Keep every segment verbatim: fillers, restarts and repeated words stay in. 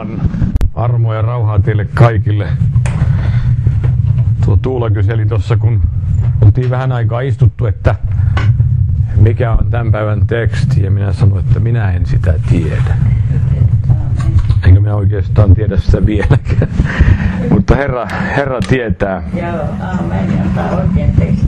Jumalan armoa ja rauhaa teille kaikille. Tuo Tuula kyseli tuossa, kun oltiin vähän aikaa istuttu, että mikä on tämän päivän teksti, ja minä sanoin, että minä en sitä tiedä. Enkä minä oikeastaan tiedä sitä vieläkään. Mutta Herra, Herra tietää. Joo, aamen, jota oikein teksti.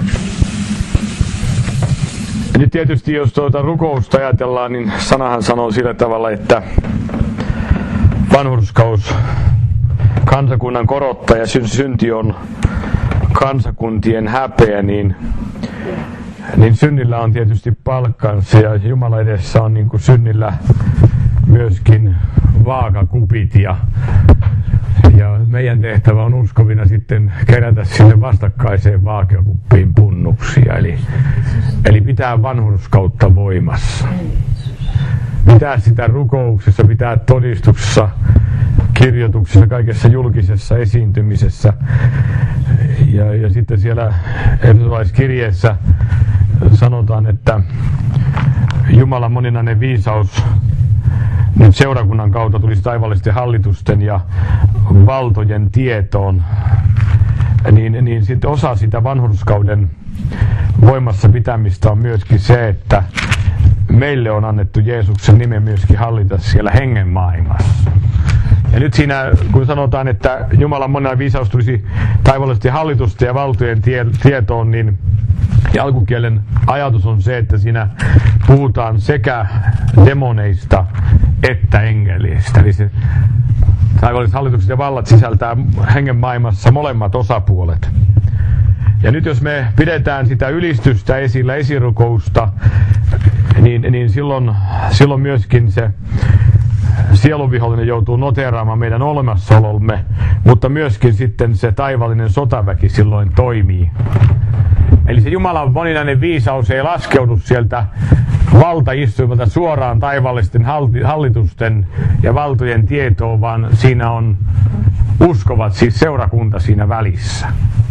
Ja nyt tietysti, jos tuota rukousta ajatellaan, niin sanahan sanoo sillä tavalla, että vanhurskaus, kansakunnan korottaja, synti on kansakuntien häpeä, niin, niin synnillä on tietysti palkkansa, ja Jumala edessä on niin kuin synnillä myöskin vaakakupit, ja, ja meidän tehtävä on uskovina sitten kerätä sinne vastakkaiseen vaakakuppiin punnuksia, eli, eli pitää vanhurskautta voimassa. Pitää sitä rukouksessa, pitää todistuksessa, kirjoituksessa, kaikessa julkisessa esiintymisessä. Ja, ja sitten siellä efesolaiskirjeessä sanotaan, että Jumalan moninainen viisaus nyt seurakunnan kautta tulisi taivaallisten hallitusten ja valtojen tietoon. Niin, niin sitten osa sitä vanhurskauden voimassa pitämistä on myöskin se, että meille on annettu Jeesuksen nimen myöskin hallita siellä hengen maailmassa. Ja nyt siinä, kun sanotaan, että Jumalan moninainen viisaus tulisi taivaallisesti hallitusta ja valtojen tie, tietoon, niin alkukielen ajatus on se, että siinä puhutaan sekä demoneista että enkelistä. Eli se taivaalliset hallitukset ja vallat sisältää hengen maailmassa molemmat osapuolet. Ja nyt jos me pidetään sitä ylistystä esillä, esirukousta, niin, niin silloin, silloin myöskin se sielunvihollinen joutuu noteeraamaan meidän olemassaolomme, mutta myöskin sitten se taivaallinen sotaväki silloin toimii. Eli se Jumalan moninainen viisaus ei laskeudu sieltä valtaistuimelta suoraan taivaallisten hallitusten ja valtojen tietoon, vaan siinä on uskovat, siis seurakunta siinä välissä.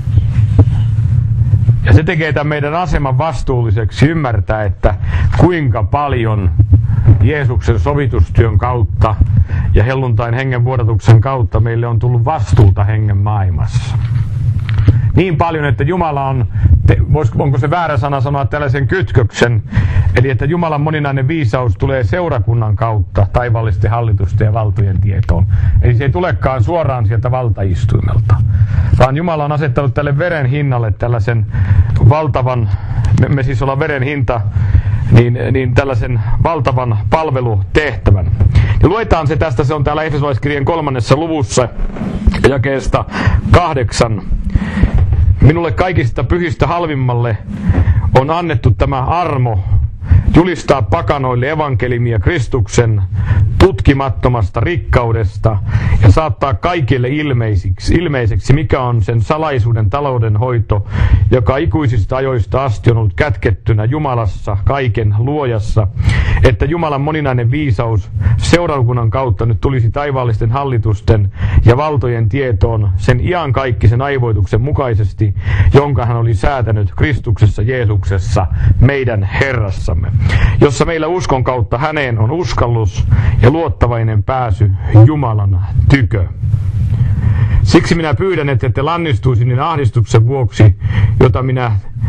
Ja se tekee tämän meidän aseman vastuulliseksi ymmärtää, että kuinka paljon Jeesuksen sovitustyön kautta ja helluntain hengen vuodatuksen kautta meille on tullut vastuuta hengen maailmassa. Niin paljon, että Jumala on, onko se väärä sana sanoa tällaisen kytköksen, eli että Jumalan moninainen viisaus tulee seurakunnan kautta taivaallisten hallitusten ja valtojen tietoon. Eli se ei tulekaan suoraan sieltä valtaistuimelta, vaan Jumala on asettanut tälle veren hinnalle tällaisen valtavan, me, me siis ollaan veren hinta, niin, niin tällaisen valtavan palvelutehtävän. Ja luetaan se tästä, se on täällä Efesolaiskirjeen kolmannessa luvussa jakeesta kahdeksan. Minulle kaikista pyhistä halvimmalle on annettu tämä armo julistaa pakanoille evankeliumia Kristuksen tutkimattomasta rikkaudesta ja saattaa kaikille ilmeiseksi, ilmeiseksi, mikä on sen salaisuuden talouden hoito, joka ikuisista ajoista asti on ollut kätkettynä Jumalassa, kaiken luojassa, että Jumalan moninainen viisaus seurakunnan kautta nyt tulisi taivaallisten hallitusten ja valtojen tietoon sen iankaikkisen aivoituksen mukaisesti, jonka hän oli säätänyt Kristuksessa Jeesuksessa, meidän Herrassamme, jossa meillä uskon kautta häneen on uskallus ja luottavainen pääsy Jumalan tykö. Siksi minä pyydän, että te lannistuisi niin ahdistuksen vuoksi, jota minä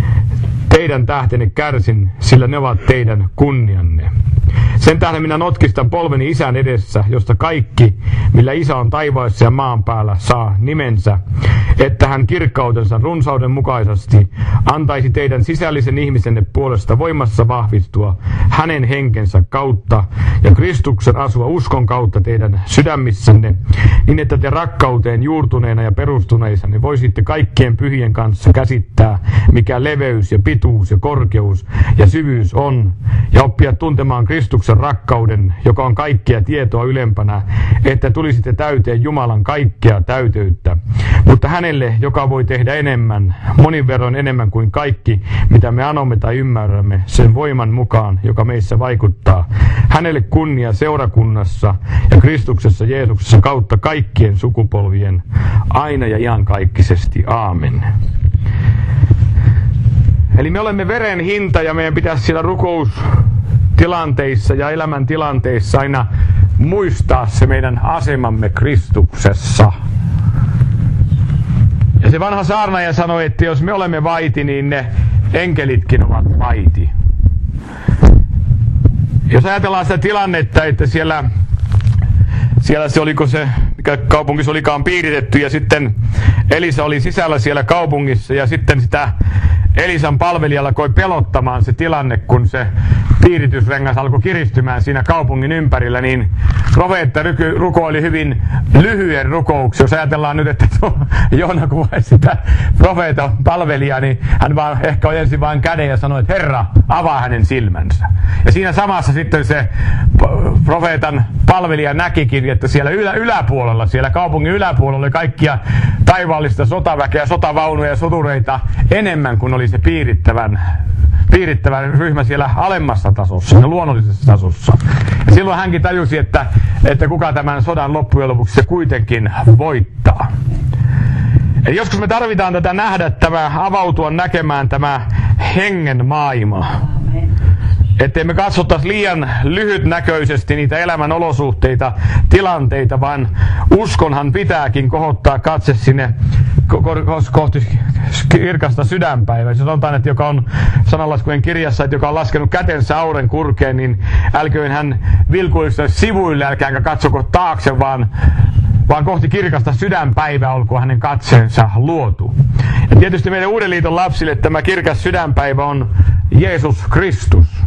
teidän tähtenne kärsin, sillä ne ovat teidän kunnianne. Sen tähden minä notkistan polveni Isän edessä, josta kaikki, millä Isä on taivaassa ja maan päällä, saa nimensä, että hän kirkkautensa runsauden mukaisesti antaisi teidän sisällisen ihmisenne puolesta voimassa vahvistua hänen henkensä kautta ja Kristuksen asua uskon kautta teidän sydämissänne, niin että te rakkauteen juurtuneena ja perustuneissa niin voisitte kaikkien pyhien kanssa käsittää, mikä leveys ja pituus ja korkeus ja syvyys on, ja oppia tuntemaan Kristuksen rakkauden, joka on kaikkia tietoa ylempänä, että tulisitte täyteen Jumalan kaikkea täyteyttä. Mutta hänelle, joka voi tehdä enemmän, monin verroin enemmän kuin kaikki, mitä me anomme tai ymmärrämme, sen voiman mukaan, joka meissä vaikuttaa. Hänelle kunnia seurakunnassa ja Kristuksessa Jeesuksessa kautta kaikkien sukupolvien, aina ja iankaikkisesti. Aamen. Eli me olemme veren hinta ja meidän pitäisi siellä rukoustilanteissa ja elämäntilanteissa aina muistaa se meidän asemamme Kristuksessa. Ja se vanha saarnaaja sanoi, että jos me olemme vaiti, niin ne enkelitkin ovat vaiti. Jos ajatellaan sitä tilannetta, että siellä, siellä se oliko se, mikä kaupunki se olikaan piiritetty, ja sitten Elisa oli sisällä siellä kaupungissa, ja sitten sitä Elisan palvelijalla alkoi pelottamaan se tilanne, kun se piiritysrengas alkoi kiristymään siinä kaupungin ympärillä, niin profeetta rukoili hyvin lyhyen rukouksen. Jos ajatellaan nyt, että Joona kuvaisi sitä profeetan palvelijaa, niin hän vaan ehkä ojensi vain käden ja sanoi, että Herra, avaa hänen silmänsä. Ja siinä samassa sitten se profeetan palvelija näkikin, että siellä ylä, yläpuolella, siellä kaupungin yläpuolella oli kaikkia taivaallista sotaväkeä, sotavaunuja ja sotureita enemmän kuin oli se piirittävän, piirittävän ryhmä siellä alemmassa tasossa, ja luonnollisessa tasossa. Ja silloin hänkin tajusi, että, että kuka tämän sodan loppujen lopuksi se kuitenkin voittaa. Eli joskus me tarvitaan tätä nähdä, tämä avautua näkemään tämä hengen maailma. Ettei me katsottaisi liian lyhytnäköisesti niitä elämän olosuhteita, tilanteita, vaan uskonhan pitääkin kohottaa katse sinne kohti kirkasta sydänpäivää. Se sanotaan, että joka on sananlaskujen kirjassa, että joka on laskenut kätensä auren kurkeen, niin älköön hän vilkuilisi sivuille, älkääkä katsoko taakse, vaan, vaan kohti kirkasta sydänpäivää olkoon hänen katseensa luotu. Ja tietysti meidän Uuden liiton lapsille tämä kirkas sydänpäivä on Jeesus Kristus.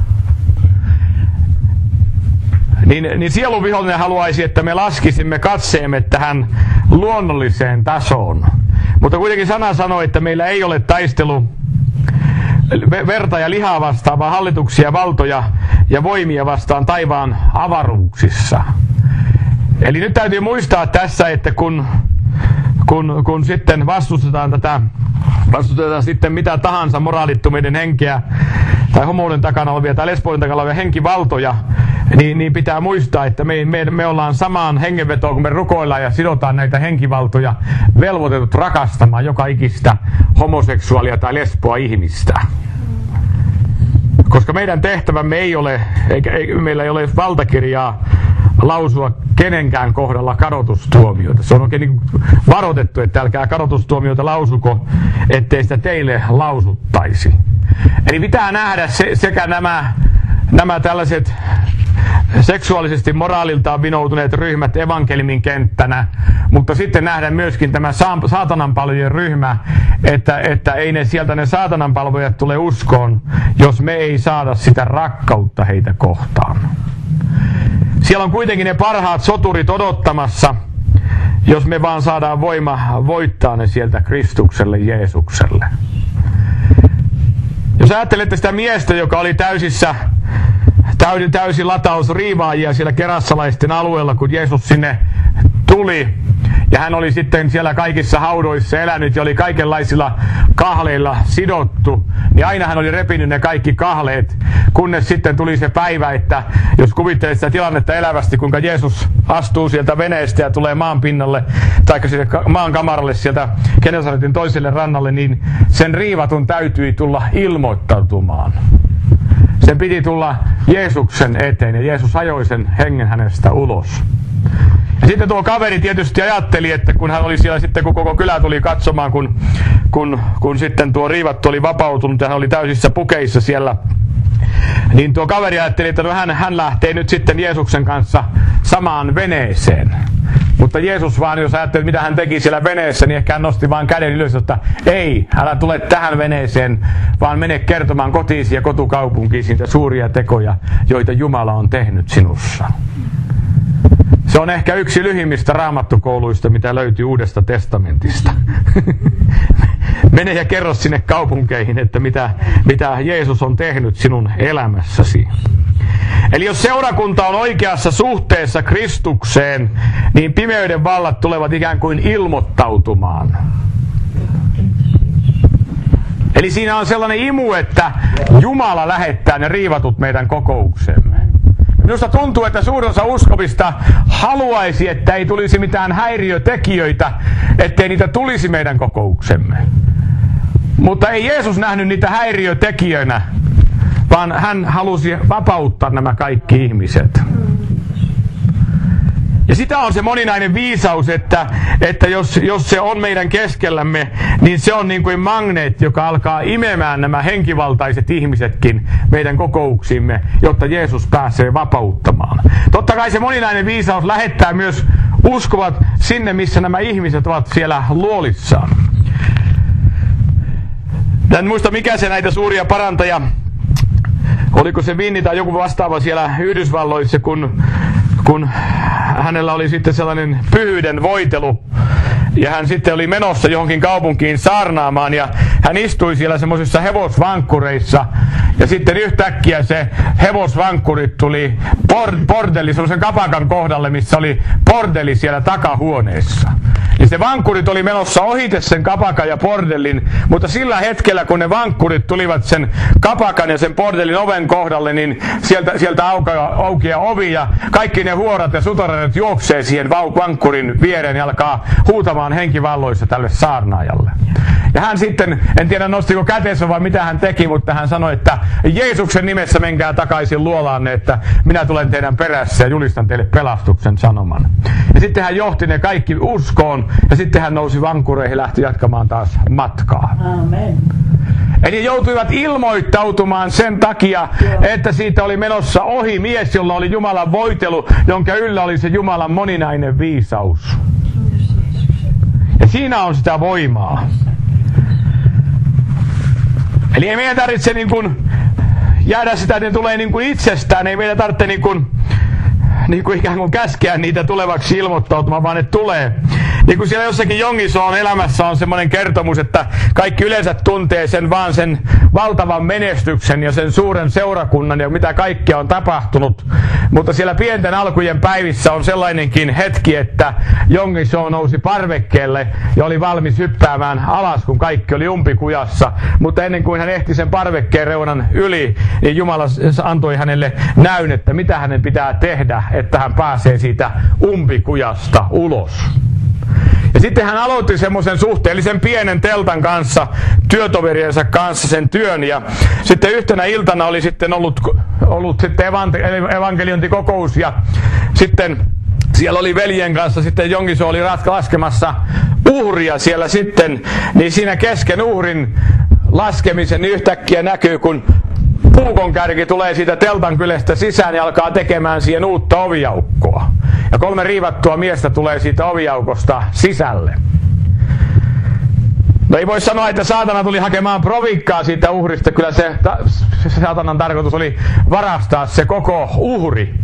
Niin, niin sielun vihollinen haluaisi, että me laskisimme katseemme tähän luonnolliseen tasoon. Mutta kuitenkin sana sanoo, että meillä ei ole taistelu verta ja lihaa vastaan, vaan hallituksia, valtoja ja voimia vastaan taivaan avaruuksissa. Eli nyt täytyy muistaa tässä, että kun, kun, kun sitten vastustetaan tätä, vastustetaan sitten mitä tahansa moraalittomien henkeä, tai homouden takana olevia tai lesboiden takana olevia henkivaltoja, niin, niin pitää muistaa, että me, me, me ollaan samaan hengenvetoon, kun me rukoillaan ja sidotaan näitä henkivaltoja, velvoitetut rakastamaan joka ikistä homoseksuaalia tai lesboa ihmistä. Koska meidän tehtävämme ei ole, eikä, ei, meillä ei ole valtakirjaa lausua kenenkään kohdalla kadotustuomioita. Se on oikein niin varoitettu, että älkää kadotustuomioita lausuko, ettei sitä teille lausuttaisi. Eli pitää nähdä se, sekä nämä, nämä tällaiset seksuaalisesti moraaliltaan vinoutuneet ryhmät evankeliumin kenttänä, mutta sitten nähdä myöskin tämä saatananpalvojien ryhmä, että, että ei ne sieltä ne saatananpalvojat tule uskoon, jos me ei saada sitä rakkautta heitä kohtaan. Siellä on kuitenkin ne parhaat soturit odottamassa, jos me vaan saadaan voima voittaa ne sieltä Kristukselle, Jeesukselle. Jos ajattelette sitä miestä, joka oli täysissä, täysi, täysi lataus riivaajia siellä kerassalaisten alueella, kun Jeesus sinne tuli, ja hän oli sitten siellä kaikissa haudoissa elänyt ja oli kaikenlaisilla kahleilla sidottu, niin aina hän oli repinyt ne kaikki kahleet, kunnes sitten tuli se päivä, että jos kuvittelet sitä tilannetta elävästi, kuinka Jeesus astuu sieltä veneestä ja tulee maan pinnalle, tai sinne maan kamaralle sieltä Genesaretin toiselle rannalle, niin sen riivatun täytyi tulla ilmoittautumaan. Sen piti tulla Jeesuksen eteen, ja Jeesus ajoi sen hengen hänestä ulos. Ja sitten tuo kaveri tietysti ajatteli, että kun hän oli siellä sitten, kun koko kylä tuli katsomaan, kun, kun, kun sitten tuo riivattu oli vapautunut ja hän oli täysissä pukeissa siellä, niin tuo kaveri ajatteli, että no hän, hän lähtee nyt sitten Jeesuksen kanssa samaan veneeseen. Mutta Jeesus vaan, jos ajattelee, mitä hän teki siellä veneessä, niin ehkä hän nosti vaan käden ylös, että ei, älä tule tähän veneeseen, vaan mene kertomaan kotiisi ja kotukaupunkiin siitä suuria tekoja, joita Jumala on tehnyt sinussa. Se on ehkä yksi lyhimmistä raamattukouluista, mitä löytyy Uudesta testamentista. Mene ja kerro sinne kaupunkeihin, että mitä, mitä Jeesus on tehnyt sinun elämässäsi. Eli jos seurakunta on oikeassa suhteessa Kristukseen, niin pimeyden vallat tulevat ikään kuin ilmoittautumaan. Eli siinä on sellainen imu, että Jumala lähettää ne riivatut meidän kokouksemme. Minusta tuntuu, että suurin osa uskovista haluaisi, että ei tulisi mitään häiriötekijöitä, ettei niitä tulisi meidän kokouksemme. Mutta ei Jeesus nähnyt niitä häiriötekijöinä, vaan hän halusi vapauttaa nämä kaikki ihmiset. Ja sitä on se moninainen viisaus, että, että jos, jos se on meidän keskellämme, niin se on niin kuin magneetti, joka alkaa imemään nämä henkivaltaiset ihmisetkin meidän kokouksiimme, jotta Jeesus pääsee vapauttamaan. Totta kai se moninainen viisaus lähettää myös uskovat sinne, missä nämä ihmiset ovat siellä luolissaan. En muista mikä se näitä suuria parantaja, oliko se Vinni tai joku vastaava siellä Yhdysvalloissa, kun, kun hänellä oli sitten sellainen pyhyyden voitelu. Ja hän sitten oli menossa johonkin kaupunkiin saarnaamaan ja hän istui siellä semmoisissa hevosvankkureissa. Ja sitten yhtäkkiä se hevosvankkurit tuli bord- bordelli, semmoisen kapakan kohdalle, missä oli bordelli siellä takahuoneessa. Ja se vankkurit oli menossa ohite sen kapakan ja bordellin, mutta sillä hetkellä kun ne vankkurit tulivat sen kapakan ja sen bordellin oven kohdalle, niin sieltä, sieltä aukeaa ovi ja kaikki ne huorat ja sutararet juoksee siihen vankkurin viereen ja alkaa huutamaan henkivalloissa tälle saarnaajalle. Ja hän sitten, en tiedä nostiko käteensä vai mitä hän teki, mutta hän sanoi, että Jeesuksen nimessä menkää takaisin luolaanne, että minä tulen teidän perässä ja julistan teille pelastuksen sanoman. Ja sitten hän johti ne kaikki uskoon ja sitten hän nousi vankkureihin ja lähti jatkamaan taas matkaa. Amen. Eli joutuivat ilmoittautumaan sen takia, että siitä oli menossa ohi mies, jolla oli Jumalan voitelu, jonka yllä oli se Jumalan moninainen viisaus. Ja siinä on sitä voimaa. Eli ei meidän tarvitse niin kuin jäädä sitä, että ne tulee niin kuin itsestään. Ei meidän tarvitse niin kuin, niin kuin ikään kuin käskeä niitä tulevaksi ilmoittautumaan, vaan ne tulee. Niin kuin siellä jossakin Jongisoon elämässä on semmoinen kertomus, että kaikki yleensä tuntee sen vaan sen valtavan menestyksen ja sen suuren seurakunnan ja mitä kaikkea on tapahtunut. Mutta siellä pienten alkujen päivissä on sellainenkin hetki, että Jongisoo nousi parvekkeelle ja oli valmis hyppäämään alas, kun kaikki oli umpikujassa. Mutta ennen kuin hän ehti sen parvekkeen reunan yli, niin Jumala antoi hänelle näyn, että mitä hänen pitää tehdä, että hän pääsee siitä umpikujasta ulos. Ja sitten hän aloitti semmoisen suhteellisen pienen teltan kanssa, työtoveriensa kanssa sen työn. Ja sitten yhtenä iltana oli sitten ollut, ollut sitten evankeliointikokous ja sitten siellä oli veljen kanssa, sitten Jongiso oli laskemassa uhria siellä sitten, niin siinä kesken uhrin laskemisen niin yhtäkkiä näkyy, kun puukon kärki tulee siitä teltan kylästä sisään ja alkaa tekemään siihen uutta oviaukkoa. Ja kolme riivattua miestä tulee siitä oviaukosta sisälle. No ei voi sanoa, että saatana tuli hakemaan provikkaa siitä uhrista. Kyllä se, se saatanan tarkoitus oli varastaa se koko uhri.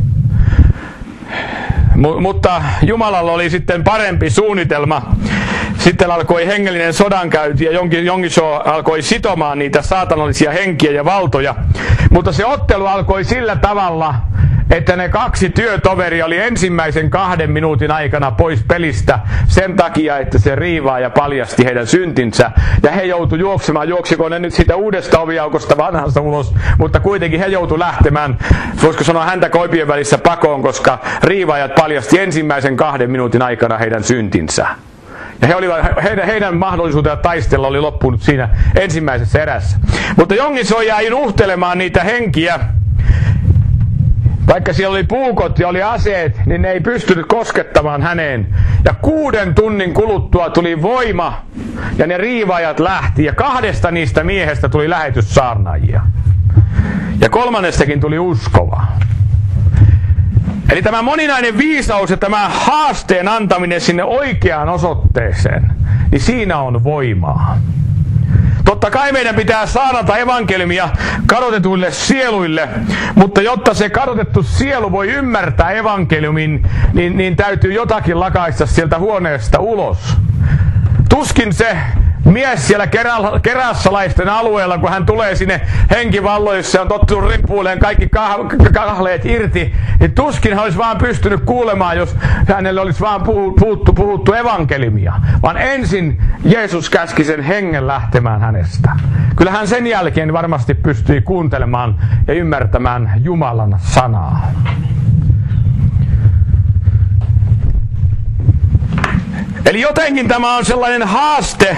M- mutta Jumalalla oli sitten parempi suunnitelma. Sitten alkoi hengellinen sodankäynti ja Jongiso alkoi sitomaan niitä saatanallisia henkiä ja valtoja. Mutta se ottelu alkoi sillä tavalla, että ne kaksi työtoveria oli ensimmäisen kahden minuutin aikana pois pelistä sen takia, että se riivaa ja paljasti heidän syntinsä. Ja he joutu juoksemaan, juoksiko ne nyt siitä uudesta oviaukosta vanhasta ulos, mutta kuitenkin he joutu lähtemään, voisiko sanoa häntä koipien välissä pakoon, koska riivaajat paljasti ensimmäisen kahden minuutin aikana heidän syntinsä. Ja he olivat, heidän, heidän mahdollisuutensa taistella oli loppunut siinä ensimmäisessä erässä. Mutta Jongiso jäi nuhtelemaan niitä henkiä. Vaikka siellä oli puukot ja oli aseet, niin ne ei pystynyt koskettamaan häneen. Ja kuuden tunnin kuluttua tuli voima ja ne riivaajat lähti. Ja kahdesta niistä miehestä tuli lähetyssaarnaajia. Ja kolmannestakin tuli uskova. Eli tämä moninainen viisaus ja tämä haasteen antaminen sinne oikeaan osoitteeseen, niin siinä on voimaa. Totta kai meidän pitää saarnata evankeliumia kadotetuille sieluille, mutta jotta se kadotettu sielu voi ymmärtää evankeliumin, niin, niin täytyy jotakin lakaista sieltä huoneesta ulos. Tuskin se mies siellä kerassalaisten alueella, kun hän tulee sinne henkivalloissa ja on tottunut rippuilemaan kaikki kahleet irti, niin tuskin hän olisi vaan pystynyt kuulemaan, jos hänelle olisi vaan puhuttu, puhuttu evankeliumia. Vaan ensin Jeesus käski sen hengen lähtemään hänestä. Kyllä hän sen jälkeen varmasti pystyi kuuntelemaan ja ymmärtämään Jumalan sanaa. Eli jotenkin tämä on sellainen haaste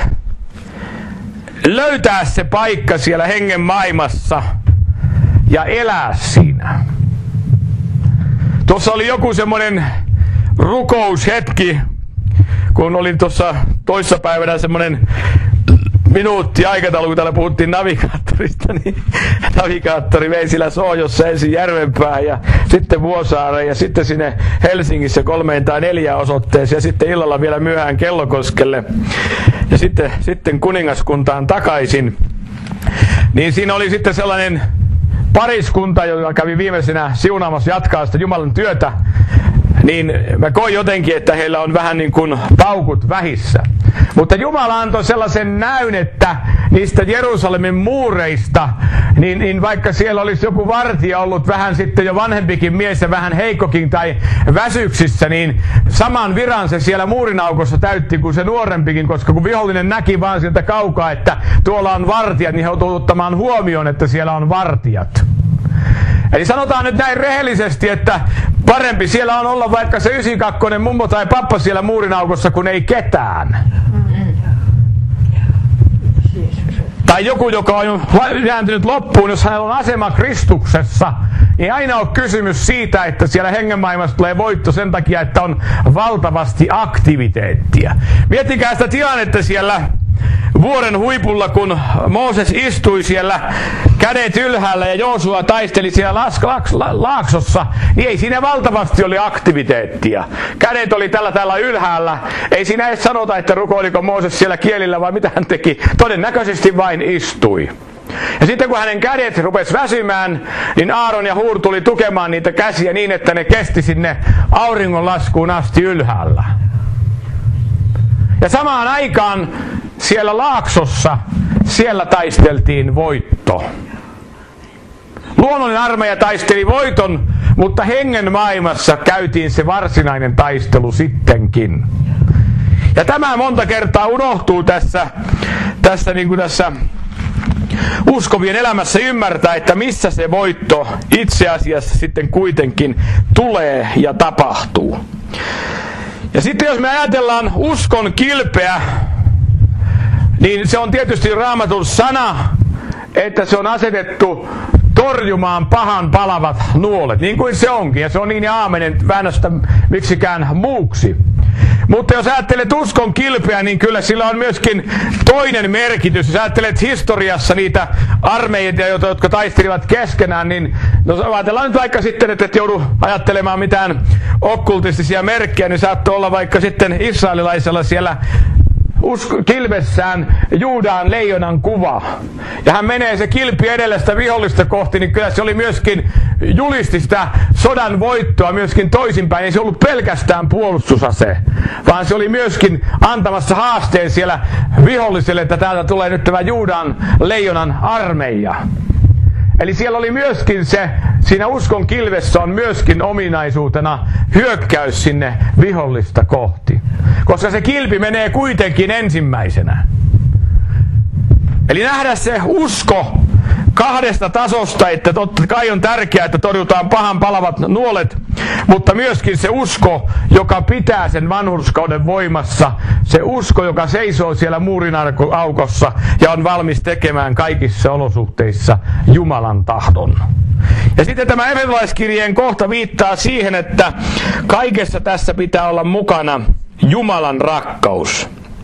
löytää se paikka siellä hengen maailmassa ja elää siinä. Tuossa oli joku semmoinen rukoushetki, kun oli tuossa toissapäivänä semmoinen minuutti aikataulu, kun täällä puhuttiin navigaattorista, niin navigaattori vei sillä Soojossa ensin Järvenpäähän ja sitten Vuosaareen ja sitten sinne Helsingissä kolmeen tai neljään osoitteeseen ja sitten illalla vielä myöhään Kellokoskelle ja sitten, sitten kuningaskuntaan takaisin. Niin siinä oli sitten sellainen pariskunta, joka kävi viimeisenä siunaamassa jatkaa sitä Jumalan työtä, niin mä koin jotenkin, että heillä on vähän niin kuin paukut vähissä. Mutta Jumala antoi sellaisen näyn, että niistä Jerusalemin muureista, niin, niin vaikka siellä olisi joku vartija ollut vähän sitten jo vanhempikin mies ja vähän heikkokin tai väsyksissä, niin saman viran se siellä muurinaukossa täytti kuin se nuorempikin, koska kun vihollinen näki vaan sieltä kaukaa, että tuolla on vartijat, niin he joutuivat ottamaan huomioon, että siellä on vartijat. Eli sanotaan nyt näin rehellisesti, että parempi siellä on olla vaikka se yhdeksänkymmentäkaksi mummo tai pappa siellä muurinaukossa, kun ei ketään. Tai joku, joka on jääntynyt loppuun, jos hänellä on asema Kristuksessa, niin aina on kysymys siitä, että siellä hengenmaailmassa tulee voitto sen takia, että on valtavasti aktiviteettia. Miettikää sitä tilannetta siellä vuoren huipulla, kun Mooses istui siellä kädet ylhäällä ja Joosua taisteli siellä las, las, la, laaksossa, niin ei siinä valtavasti oli aktiviteettia. Kädet oli tällä tällä ylhäällä. Ei siinä edes sanota, että rukoiliko Mooses siellä kielillä vai mitä hän teki. Todennäköisesti vain istui. Ja sitten kun hänen kädet rupesi väsymään, niin Aaron ja Huur tuli tukemaan niitä käsiä niin, että ne kesti sinne auringonlaskuun asti ylhäällä. Ja samaan aikaan siellä laaksossa, siellä taisteltiin voitto. Luonnollinen armeija taisteli voiton, mutta hengen maailmassa käytiin se varsinainen taistelu sittenkin. Ja tämä monta kertaa unohtuu tässä, tässä, niin kuin tässä uskovien elämässä ymmärtää, että missä se voitto itse asiassa sitten kuitenkin tulee ja tapahtuu. Ja sitten jos me ajatellaan uskon kilpeä, niin se on tietysti Raamatun sana, että se on asetettu torjumaan pahan palavat nuolet, niin kuin se onkin. Ja se on niin ja aamen, en väännä sitä miksikään muuksi. Mutta jos ajattelet uskon kilpeä, niin kyllä sillä on myöskin toinen merkitys. Jos ajattelet historiassa niitä armeijia, jotka taistelivat keskenään, niin no ajatellaan nyt vaikka sitten, että et joudu ajattelemaan mitään okkultistisia merkkejä, niin saattoi olla vaikka sitten israelilaisella siellä usko, kilvessään Juudan leijonan kuva. Ja hän menee se kilpi edellä sitä vihollista kohti, niin kyllä se oli myöskin julisti sitä sodan voittoa myöskin toisinpäin. Ei se ollut pelkästään puolustusase, vaan se oli myöskin antamassa haasteen siellä viholliselle, että täältä tulee nyt tämä Juudan leijonan armeija. Eli siellä oli myöskin se, siinä uskon kilvessä on myöskin ominaisuutena hyökkäys sinne vihollista kohti. Koska se kilpi menee kuitenkin ensimmäisenä. Eli nähdä se usko kahdesta tasosta, että totta kai on tärkeää, että torjutaan pahan palavat nuolet, mutta myöskin se usko, joka pitää sen vanhurskauden voimassa, se usko, joka seisoo siellä muurin aukossa ja on valmis tekemään kaikissa olosuhteissa Jumalan tahdon. Ja sitten tämä Efesolaiskirjeen kohta viittaa siihen, että kaikessa tässä pitää olla mukana Jumalan rakkaus.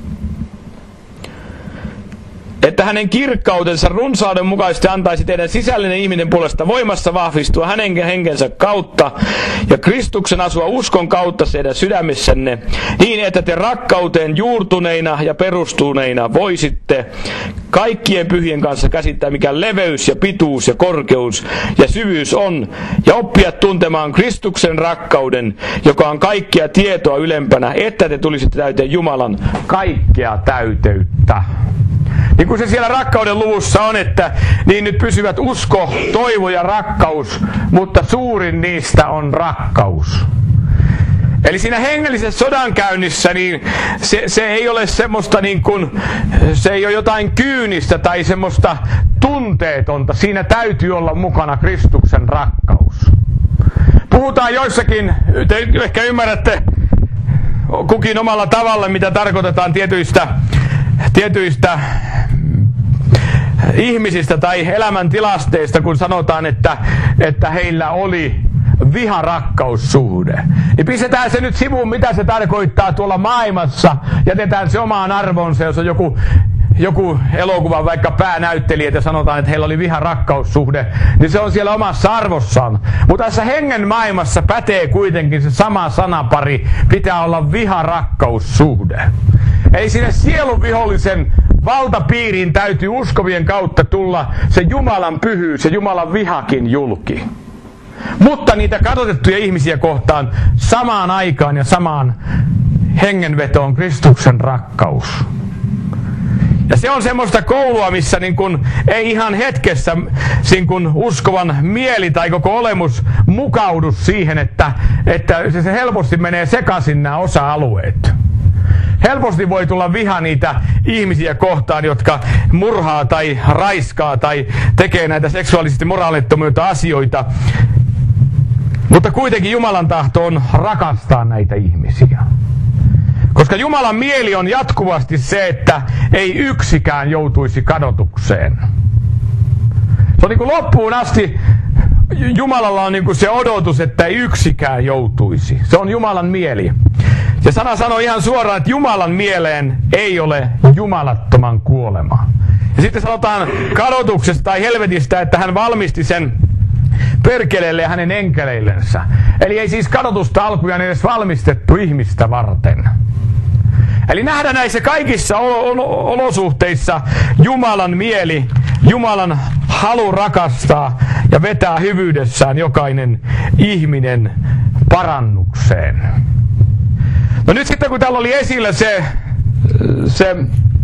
Että hänen kirkkautensa runsauden mukaisesti antaisi teidän sisällinen ihminen puolesta voimassa vahvistua hänen henkensä kautta ja Kristuksen asua uskon kautta teidän sydämessänne, niin että te rakkauteen juurtuneina ja perustuneina voisitte kaikkien pyhien kanssa käsittää, mikä leveys ja pituus ja korkeus ja syvyys on, ja oppia tuntemaan Kristuksen rakkauden, joka on kaikkea tietoa ylempänä, että te tulisitte täyteen Jumalan kaikkea täyteyttä. Niin kuin se siellä rakkauden luvussa on, että niin nyt pysyvät usko, toivo ja rakkaus, mutta suurin niistä on rakkaus. Eli siinä hengellisessä sodankäynnissä niin se, se ei ole semmoista niin kuin, se ei ole jotain kyynistä tai semmoista tunteetonta. Siinä täytyy olla mukana Kristuksen rakkaus. Puhutaan joissakin, te ehkä ymmärrätte kukin omalla tavalla, mitä tarkoitetaan tietyistä tietyistä ihmisistä tai elämäntilasteista, kun sanotaan, että, että heillä oli viharakkaussuhde. Niin pistetään se nyt sivuun, mitä se tarkoittaa tuolla maailmassa. Jätetään se omaan arvonsa, jos on joku, joku elokuva, vaikka päänäyttelijä, ja sanotaan, että heillä oli viharakkaussuhde, niin se on siellä omassa arvossaan. Mutta tässä hengen maailmassa pätee kuitenkin se sama sanapari, pitää olla viharakkaussuhde. Eli sinne sielun vihollisen valtapiiriin täytyy uskovien kautta tulla se Jumalan pyhyys ja Jumalan vihakin julki. Mutta niitä kadotettuja ihmisiä kohtaan samaan aikaan ja samaan hengenvetoon Kristuksen rakkaus. Ja se on semmoista koulua, missä niin kun ei ihan hetkessä niin kun uskovan mieli tai koko olemus mukaudu siihen, että, että se, se helposti menee sekaisin nämä osa-alueet. Helposti voi tulla viha niitä ihmisiä kohtaan, jotka murhaa tai raiskaa tai tekee näitä seksuaalisesti moraalittomia asioita. Mutta kuitenkin Jumalan tahto on rakastaa näitä ihmisiä. Koska Jumalan mieli on jatkuvasti se, että ei yksikään joutuisi kadotukseen. Se on niin kuin loppuun asti, Jumalalla on niin kuin se odotus, että ei yksikään joutuisi. Se on Jumalan mieli. Ja sana sanoo ihan suoraan, että Jumalan mieleen ei ole jumalattoman kuolema. Ja sitten sanotaan kadotuksesta tai helvetistä, että hän valmisti sen perkeleelle ja hänen enkeleillensä. Eli ei siis kadotusta alkujaan edes valmistettu ihmistä varten. Eli nähdään näissä kaikissa olosuhteissa Jumalan mieli, Jumalan halu rakastaa ja vetää hyvyydessään jokainen ihminen parannukseen. No nyt sitten kun täällä oli esillä se, se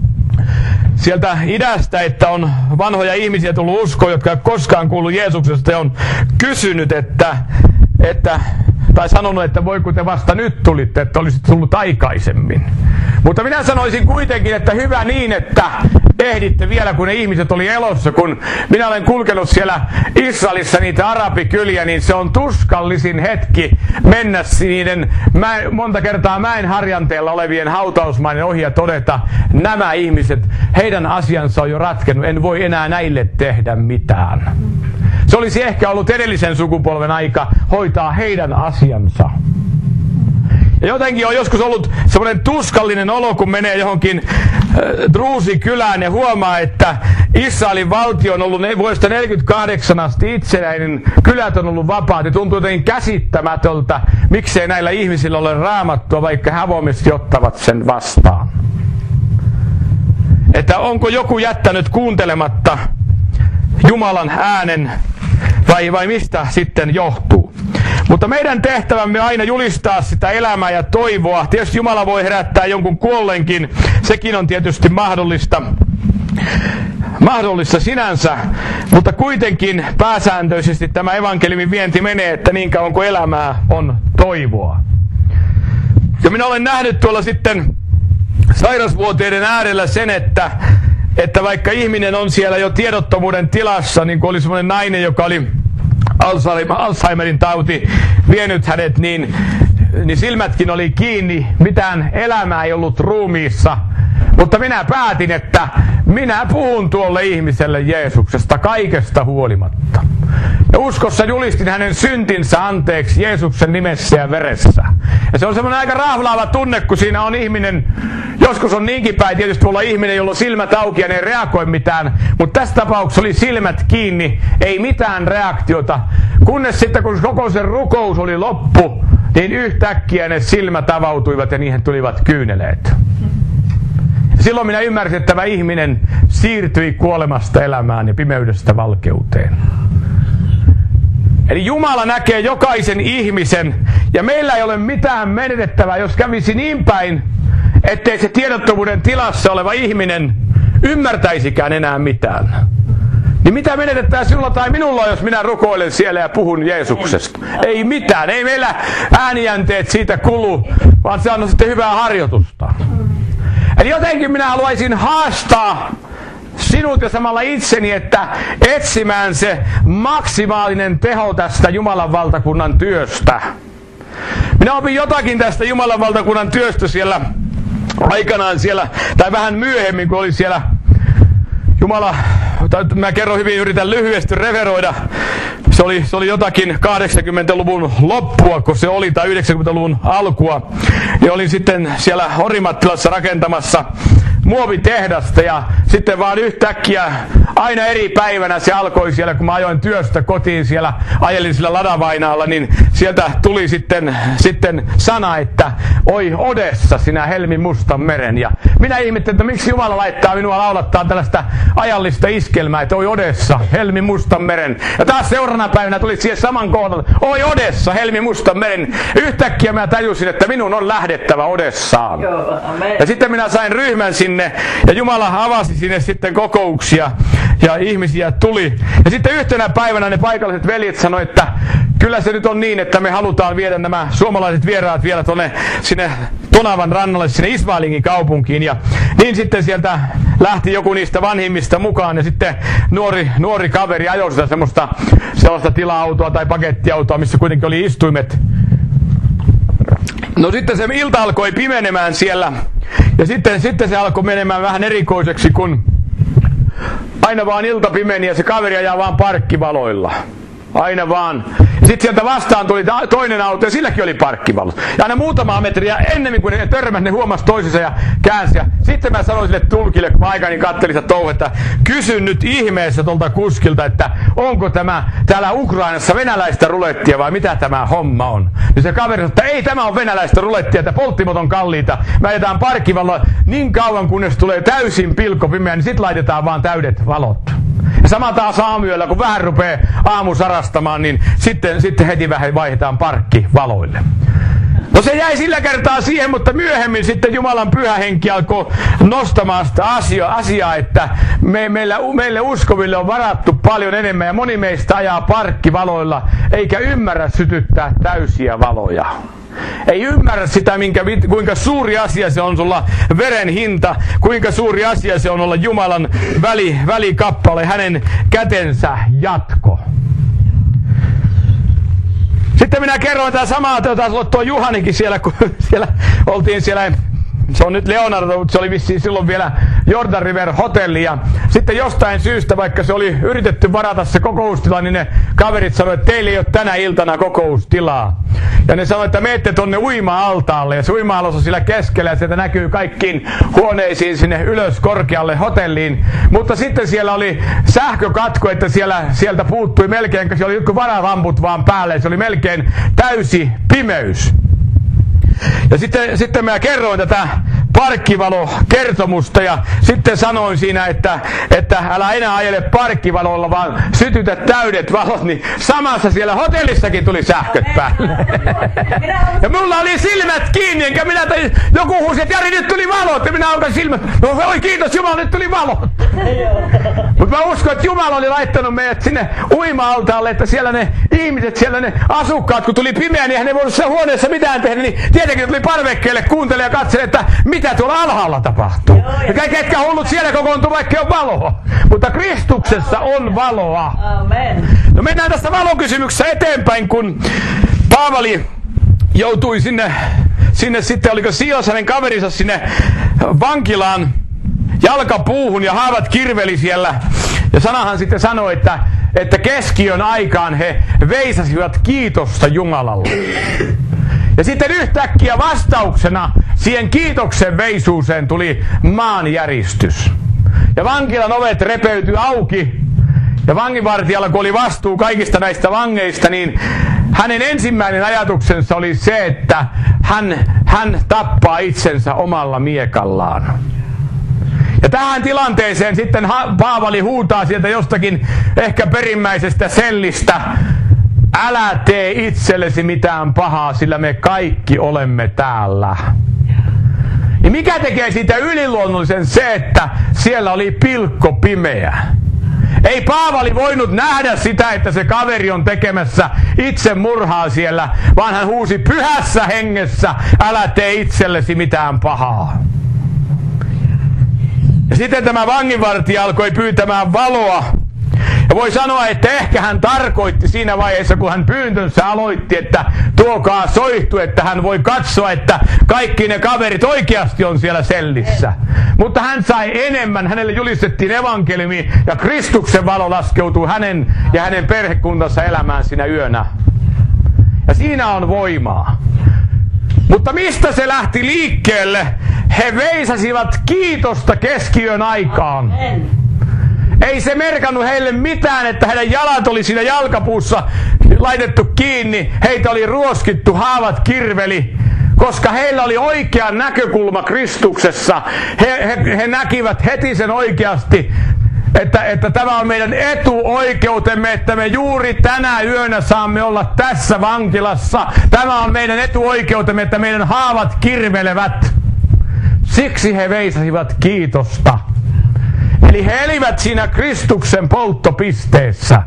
sieltä idästä, että on vanhoja ihmisiä tullut uskoon, jotka ei ole koskaan kuullut Jeesuksesta ja on kysynyt, että, että tai sanonut, että voi kun te vasta nyt tulitte, että olisit tullut aikaisemmin. Mutta minä sanoisin kuitenkin, että hyvä niin, että ehditte vielä, kun ne ihmiset oli elossa. Kun minä olen kulkenut siellä Israelissa niitä arabikyliä, niin se on tuskallisin hetki mennä niiden monta kertaa mäen harjanteella olevien hautausmaiden ohi ja todeta, nämä ihmiset, heidän asiansa on jo ratkennut, en voi enää näille tehdä mitään. Se olisi ehkä ollut edellisen sukupolven aika hoitaa heidän asiansa. Ja jotenkin on joskus ollut semmoinen tuskallinen olo, kun menee johonkin äh, Druusi-kylään ja huomaa, että Israelin valtio on ollut vuodesta neljäkymmentäkahdeksan asti itsenäinen, kylät on ollut vapaat ja tuntuu jotenkin käsittämätöltä, miksei näillä ihmisillä ole raamattua, vaikka he avoimesti ottavat sen vastaan. Että onko joku jättänyt kuuntelematta Jumalan äänen vai, vai mistä sitten johtuu. Mutta meidän tehtävämme aina julistaa sitä elämää ja toivoa. Tietysti Jumala voi herättää jonkun kuolleenkin, sekin on tietysti mahdollista, mahdollista sinänsä, mutta kuitenkin pääsääntöisesti tämä evankeliumin vienti menee, että niin kauan kuin elämää on toivoa. Ja minä olen nähnyt tuolla sitten sairasvuoteiden äärellä sen, että että vaikka ihminen on siellä jo tiedottomuuden tilassa, niin kuin oli semmoinen nainen, joka oli Alzheimerin tauti vienyt hänet, niin, niin silmätkin oli kiinni, mitään elämää ei ollut ruumiissa. Mutta minä päätin, että minä puhun tuolle ihmiselle Jeesuksesta kaikesta huolimatta. Ja uskossa julistin hänen syntinsä anteeksi Jeesuksen nimessä ja veressä. Ja se on semmoinen aika raflaava tunne, kun siinä on ihminen, joskus on niinkin päin tietysti olla ihminen, jolla on silmät auki ja ne ei reagoi mitään. Mutta tässä tapauksessa oli silmät kiinni, ei mitään reaktiota. Kunnes sitten, kun koko se rukous oli loppu, niin yhtäkkiä ne silmät avautuivat ja niihin tulivat kyyneleet. Silloin minä ymmärsin, että tämä ihminen siirtyi kuolemasta elämään ja pimeydestä valkeuteen. Eli Jumala näkee jokaisen ihmisen, ja meillä ei ole mitään menetettävää, jos kävisi niin päin, ettei se tiedottomuuden tilassa oleva ihminen ymmärtäisikään enää mitään. Niin mitä menetetään sinulla tai minulla, jos minä rukoilen siellä ja puhun Jeesuksesta? Ei mitään, ei meillä äänijänteet siitä kulu, vaan se on sitten hyvää harjoitusta. Eli jotenkin minä haluaisin haastaa sinut ja samalla itseni, että etsimään se maksimaalinen teho tästä Jumalan valtakunnan työstä. Minä opin jotakin tästä Jumalan valtakunnan työstä siellä aikanaan siellä, tai vähän myöhemmin, kun oli siellä Jumala, mä kerron hyvin, yritän lyhyesti referoida. Se oli, se oli jotakin kahdeksankymmentäluvun loppua, kun se oli, tai yhdeksänkymmentäluvun alkua. Ja olin sitten siellä Orimattilassa rakentamassa muovitehdasta ja sitten vaan yhtäkkiä aina eri päivänä se alkoi siellä, kun mä ajoin työstä kotiin siellä, ajelin sillä ladavainaalla, niin sieltä tuli sitten, sitten sana, että oi Odessa, sinä helmi mustan meren. Ja minä ihmettelin, että miksi Jumala laittaa minua laulattaa tällaista ajallista iskelmää, että oi Odessa, helmi mustan meren. Ja taas seuraavana päivänä tuli siihen saman kohdan, oi Odessa, helmi mustan meren. Yhtäkkiä mä tajusin, että minun on lähdettävä Odessaan. Joo, amen. Ja sitten minä sain ryhmän sinne ja Jumala avasi sinne sitten kokouksia ja ihmisiä tuli. Ja sitten yhtenä päivänä ne paikalliset veljet sanoi, että kyllä se nyt on niin, että me halutaan viedä nämä suomalaiset vieraat vielä tuonne sinne Tonavan rannalle, sinne Ismailingin kaupunkiin. Ja niin sitten sieltä lähti joku niistä vanhimmista mukaan ja sitten nuori, nuori kaveri ajoi sitä semmoista, sellaista tila-autoa tai pakettiautoa, missä kuitenkin oli istuimet. No sitten se ilta alkoi pimenemään siellä ja sitten, sitten se alkoi menemään vähän erikoiseksi, kun aina vaan ilta pimeni ja se kaveri ajaa vaan parkkivaloilla. Aina vaan. Sitten sieltä vastaan tuli toinen auto ja silläkin oli parkkivalot. Ja aina muutamaa metriä ennemmin kuin ne törmäsi, ne huomasi toisensa ja käänsi. Ja sitten mä sanoin sille tulkille, kun mä aikani kattelin sitä touhetta, kysyn nyt ihmeessä tuolta kuskilta, että onko tämä täällä Ukrainassa venäläistä rulettia vai mitä tämä homma on. Ja se kaveri sanoi, että ei tämä on venäläistä rulettia, että polttimot on kalliita. Me ajetaan parkkivalolla niin kauan, kunnes tulee täysin pilkkopimeä, niin sit laitetaan vaan täydet valot. Ja sama taas aamuyöllä, kun vähän rupeaa aamu sarastamaan, niin sitten, sitten heti vähän vaihdetaan parkkivaloille. No se jäi sillä kertaa siihen, mutta myöhemmin sitten Jumalan pyhä henki alkoi nostamaan sitä asia, asiaa, että me, meillä, meille uskoville on varattu paljon enemmän ja moni meistä ajaa parkkivaloilla eikä ymmärrä sytyttää täysiä valoja. Ei ymmärrä sitä, minkä, kuinka suuri asia se on sulla veren hinta, kuinka suuri asia se on olla Jumalan väli, välikappale, hänen kätensä jatko. Sitten minä kerroin tätä samaa, että taisi olla tuo Juhanikin siellä, kun siellä oltiin siellä, se on nyt Leonardo, mutta se oli vissiin silloin vielä Jordan River hotelli. Ja sitten jostain syystä, vaikka se oli yritetty varata se kokoustila, niin ne kaverit sanoivat, että teillä ei ole tänä iltana kokoustilaa. Ja ne sanoivat, että menette tonne uima-altaalle. Ja se uima-alus on siellä keskellä ja sieltä näkyy kaikkiin huoneisiin sinne ylös korkealle hotelliin. Mutta sitten siellä oli sähkökatko, että siellä, sieltä puuttui melkein, kun siellä oli jotkut varalamput vaan päälle. Se oli melkein täysi pimeys. Ja sitten, sitten mä kerroin tätä parkkivalokertomusta ja sitten sanoin siinä, että, että älä enää ajele parkkivalolla, vaan sytytä täydet valot, niin samassa siellä hotellissakin tuli sähköt päälle. Ja mulla oli silmät kiinni, enkä minä tein, joku huusi, että Jari, nyt tuli valot, ja minä aukan silmät. No oi kiitos Jumala, nyt tuli valot. Mutta mä uskon, että Jumala oli laittanut meidät sinne uima-altaalle, että siellä ne ihmiset, siellä ne asukkaat, kun tuli pimeä, niin eihän ne voinut siellä huoneessa mitään tehdä, niin tietenkin tuli parvekkeelle kuuntele ja katsele, että mitä tuolla alhaalla tapahtuu. Joo, ja, ja kaikki ketkä hullut siellä kokoontuu, vaikka on valoa. Mutta Kristuksessa on valoa. Amen. No mennään tästä valokysymyksessä eteenpäin, kun Paavali joutui sinne, sinne sitten, oliko Siilas hänen kaverinsa sinne vankilaan jalkapuuhun ja haavat kirveli siellä. Ja sanahan sitten sanoi, että, että keskiön aikaan he veisasivat kiitosta Jumalalle. Ja sitten yhtäkkiä vastauksena siihen kiitoksen veisuuseen tuli maanjäristys. Ja vankilan ovet repeytyi auki. Ja vanginvartijalla, kun oli vastuu kaikista näistä vangeista, niin hänen ensimmäinen ajatuksensa oli se, että hän, hän tappaa itsensä omalla miekallaan. Ja tähän tilanteeseen sitten Paavali huutaa sieltä jostakin ehkä perimmäisestä sellistä, älä tee itsellesi mitään pahaa, sillä me kaikki olemme täällä. Ja mikä tekee siitä yliluonnollisen se, että siellä oli pilkko pimeä. Ei Paavali voinut nähdä sitä, että se kaveri on tekemässä itsemurhaa siellä, vaan hän huusi pyhässä hengessä, älä tee itsellesi mitään pahaa. Ja sitten tämä vanginvartija alkoi pyytämään valoa. Ja voi sanoa, että ehkä hän tarkoitti siinä vaiheessa, kun hän pyyntönsä aloitti, että tuokaa soihtu, että hän voi katsoa, että kaikki ne kaverit oikeasti on siellä sellissä. Mutta hän sai enemmän, hänelle julistettiin evankeliumi ja Kristuksen valo laskeutuu hänen ja hänen perhekuntansa elämään sinä yönä. Ja siinä on voimaa. Mutta mistä se lähti liikkeelle? He veisasivat kiitosta keskiyön aikaan. Ei se merkannut heille mitään, että heidän jalat oli siinä jalkapuussa laitettu kiinni. Heitä oli ruoskittu, haavat kirveli. Koska heillä oli oikea näkökulma Kristuksessa. He, he, he näkivät heti sen oikeasti, että, että tämä on meidän etuoikeutemme, että me juuri tänä yönä saamme olla tässä vankilassa. Tämä on meidän etuoikeutemme, että meidän haavat kirvelevät. Siksi he veisasivat kiitosta. Eli he elivät siinä Kristuksen polttopisteessä.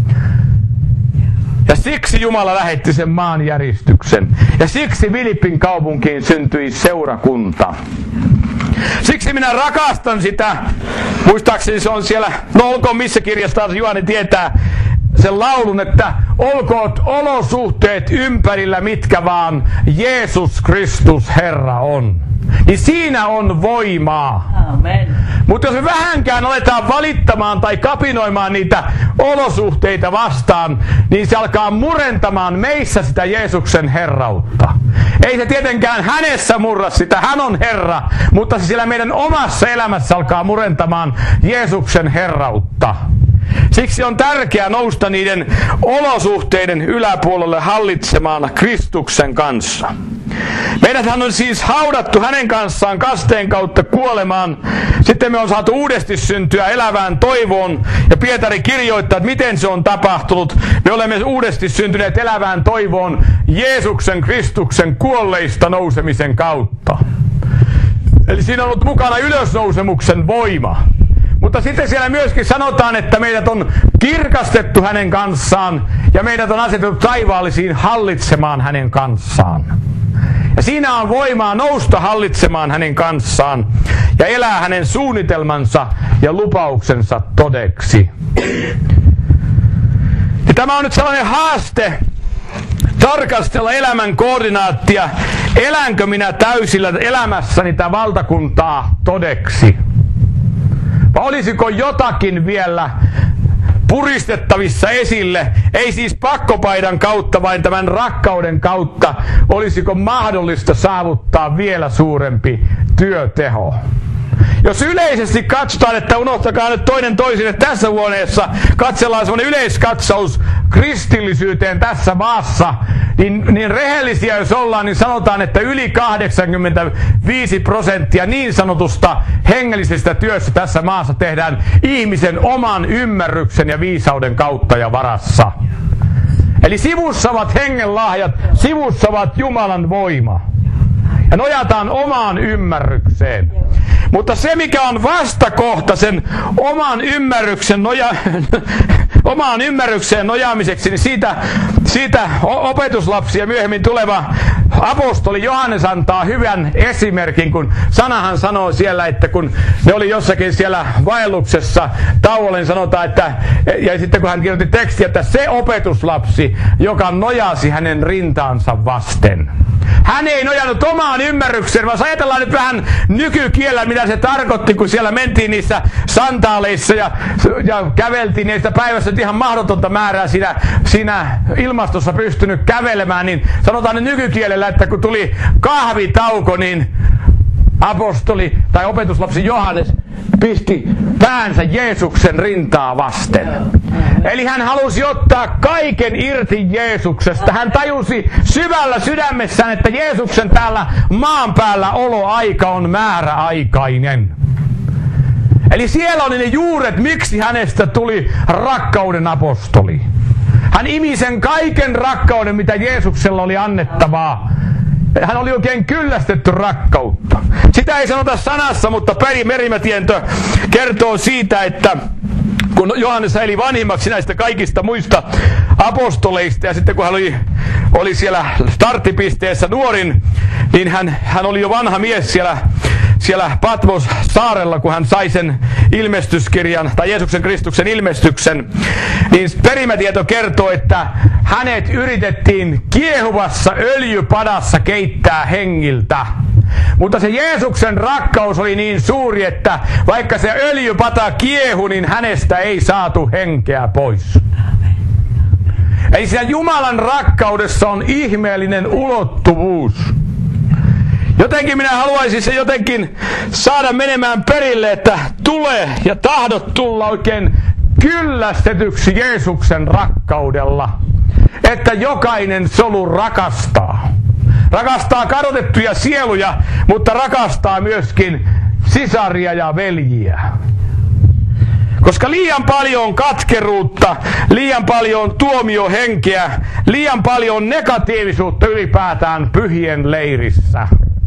Ja siksi Jumala lähetti sen maanjäristyksen. Ja siksi Filippin kaupunkiin syntyi seurakunta. Siksi minä rakastan sitä. Muistaakseni se on siellä, no olkoon missä kirjassa taas Juhani tietää sen laulun, että olkoot olosuhteet ympärillä mitkä vaan, Jeesus Kristus Herra on. Niin siinä on voimaa. Amen. Mutta jos me vähänkään aletaan valittamaan tai kapinoimaan niitä olosuhteita vastaan, niin se alkaa murentamaan meissä sitä Jeesuksen herrautta. Ei se tietenkään hänessä murra sitä, hän on Herra, mutta se siellä meidän omassa elämässä alkaa murentamaan Jeesuksen herrautta. Siksi on tärkeää nousta niiden olosuhteiden yläpuolelle hallitsemaan Kristuksen kanssa. Meidäthän on siis haudattu hänen kanssaan kasteen kautta kuolemaan. Sitten me on saatu uudesti syntyä elävään toivoon. Ja Pietari kirjoittaa, että miten se on tapahtunut. Me olemme uudesti syntyneet elävään toivoon Jeesuksen Kristuksen kuolleista nousemisen kautta. Eli siinä on ollut mukana ylösnousemuksen voima. Mutta sitten siellä myöskin sanotaan, että meidät on kirkastettu hänen kanssaan ja meidät on asetettu taivaallisiin hallitsemaan hänen kanssaan. Ja siinä on voimaa nousta hallitsemaan hänen kanssaan ja elää hänen suunnitelmansa ja lupauksensa todeksi. Ja tämä on nyt sellainen haaste tarkastella elämän koordinaattia. Elänkö minä täysillä elämässäni tätä valtakuntaa todeksi? Vai olisiko jotakin vielä puristettavissa esille, ei siis pakkopaidan kautta, vaan tämän rakkauden kautta, olisiko mahdollista saavuttaa vielä suurempi työteho? Jos yleisesti katsotaan, että unohtakaa nyt toinen toisille tässä huoneessa, katsellaan semmoinen yleiskatsaus kristillisyyteen tässä maassa, niin, niin rehellisiä jos ollaan, niin sanotaan, että yli kahdeksankymmentäviisi prosenttia niin sanotusta hengellisestä työstä tässä maassa tehdään ihmisen oman ymmärryksen ja viisauden kautta ja varassa. Eli sivussa ovat hengen lahjat, sivussa ovat Jumalan voima. Ja nojataan omaan ymmärrykseen. Mutta se, mikä on vastakohta sen oman ymmärryksen noja, omaan ymmärrykseen nojaamiseksi, niin siitä, siitä opetuslapsi ja myöhemmin tuleva apostoli Johannes antaa hyvän esimerkin, kun sanahan sanoo siellä, että kun ne oli jossakin siellä vaelluksessa tauolla, niin sanotaan, että, ja sitten kun hän kirjoitti tekstiä, että se opetuslapsi, joka nojasi hänen rintaansa vasten. Hän ei nojannut omaan ymmärrykseen, vaan ajatellaan nyt vähän nykykielellä, mitä se tarkoitti, kun siellä mentiin niissä santaaleissa ja, ja käveltiin niistä päivässä ihan mahdotonta määrää siinä, siinä ilmastossa pystynyt kävelemään, niin sanotaan nyt nykykielellä, että kun tuli kahvitauko, niin apostoli tai opetuslapsi Johannes pisti päänsä Jeesuksen rintaa vasten. Eli hän halusi ottaa kaiken irti Jeesuksesta. Hän tajusi syvällä sydämessään, että Jeesuksen täällä maan päällä oloaika on määräaikainen. Eli siellä oli ne juuret, miksi hänestä tuli rakkauden apostoli. Hän imi sen kaiken rakkauden, mitä Jeesuksella oli annettavaa. Hän oli oikein kyllästetty rakkautta. Sitä ei sanota sanassa, mutta Peri Merimätientö kertoo siitä, että kun Johannes eli vanhimmaksi näistä kaikista muista apostoleista, ja sitten kun hän oli, oli siellä starttipisteessä nuorin, niin hän, hän oli jo vanha mies siellä, siellä Patmos saarella, kun hän sai sen ilmestyskirjan tai Jeesuksen Kristuksen ilmestyksen, niin perimätieto kertoo, että hänet yritettiin kiehuvassa öljypadassa keittää hengiltä. Mutta se Jeesuksen rakkaus oli niin suuri, että vaikka se öljypata kiehui, niin hänestä ei saatu henkeä pois. Eli siellä Jumalan rakkaudessa on ihmeellinen ulottuvuus. Jotenkin minä haluaisin se jotenkin saada menemään perille, että tule ja tahdot tulla oikein kyllästetyksi Jeesuksen rakkaudella. Että jokainen solu rakastaa. Rakastaa kadotettuja sieluja, mutta rakastaa myöskin sisaria ja veljiä. Koska liian paljon on katkeruutta, liian paljon on tuomiohenkeä, liian paljon on negatiivisuutta ylipäätään pyhien leirissä.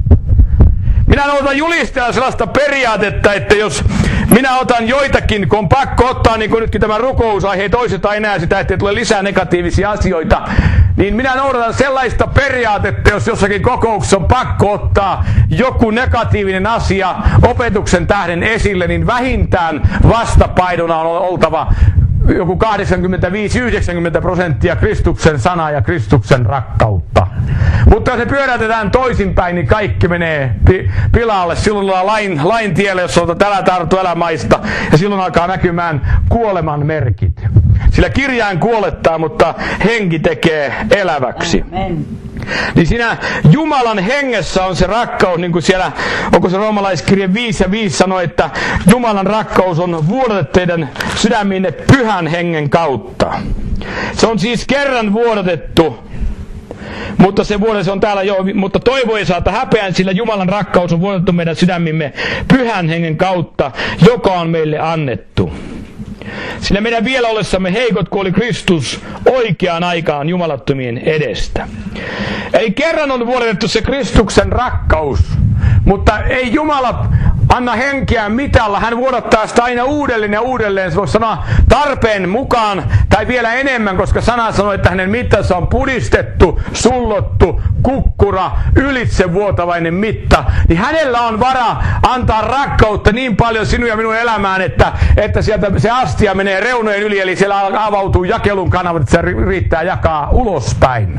Minä otan julistella sellaista periaatetta, että jos minä otan joitakin, kun on pakko ottaa, niin kuin nytkin tämä rukousaihe, ei toiseta enää sitä, ettei tule lisää negatiivisia asioita, niin minä noudatan sellaista periaatetta, jos jossakin kokouksessa on pakko ottaa joku negatiivinen asia opetuksen tähden esille, niin vähintään vastapainona on oltava joku kahdeksankymmentäviisi yhdeksänkymmentä prosenttia Kristuksen sanaa ja Kristuksen rakkautta. Mutta jos se pyörätetään toisinpäin, niin kaikki menee pi- pilalle. Silloin ollaan lain, lain tielle, jos on tällä tarttu elämaista, ja silloin alkaa näkymään kuoleman merkit. Sillä kirjain kuolettaa, mutta henki tekee eläväksi. Amen. Niin siinä Jumalan hengessä on se rakkaus, niin kuin siellä, onko se roomalaiskirje viisi ja viisi sanoo, että Jumalan rakkaus on vuodatettu teidän sydämiinne pyhän hengen kautta. Se on siis kerran vuodatettu, mutta se vuoden se on täällä jo, mutta toivo ei saata häpeän, sillä Jumalan rakkaus on vuodatettu meidän sydämimme pyhän hengen kautta, joka on meille annettu. Sillä meidän vielä ollessamme heikot kuoli Kristus oikeaan aikaan jumalattomien edestä. Eli kerran on vuodatettu se Kristuksen rakkaus, mutta ei Jumala anna henkeä mitalla. Hän vuodattaa sitä aina uudelleen ja uudelleen. Se voisi sanoa tarpeen mukaan tai vielä enemmän, koska sana sanoo, että hänen mittansa on pudistettu, sullottu, kukkura, ylitsevuotavainen mitta. Niin hänellä on vara antaa rakkautta niin paljon sinun ja minun elämään, että, että sieltä se astia menee reunojen yli, eli siellä avautuu jakelun kanavat, että se riittää jakaa ulospäin.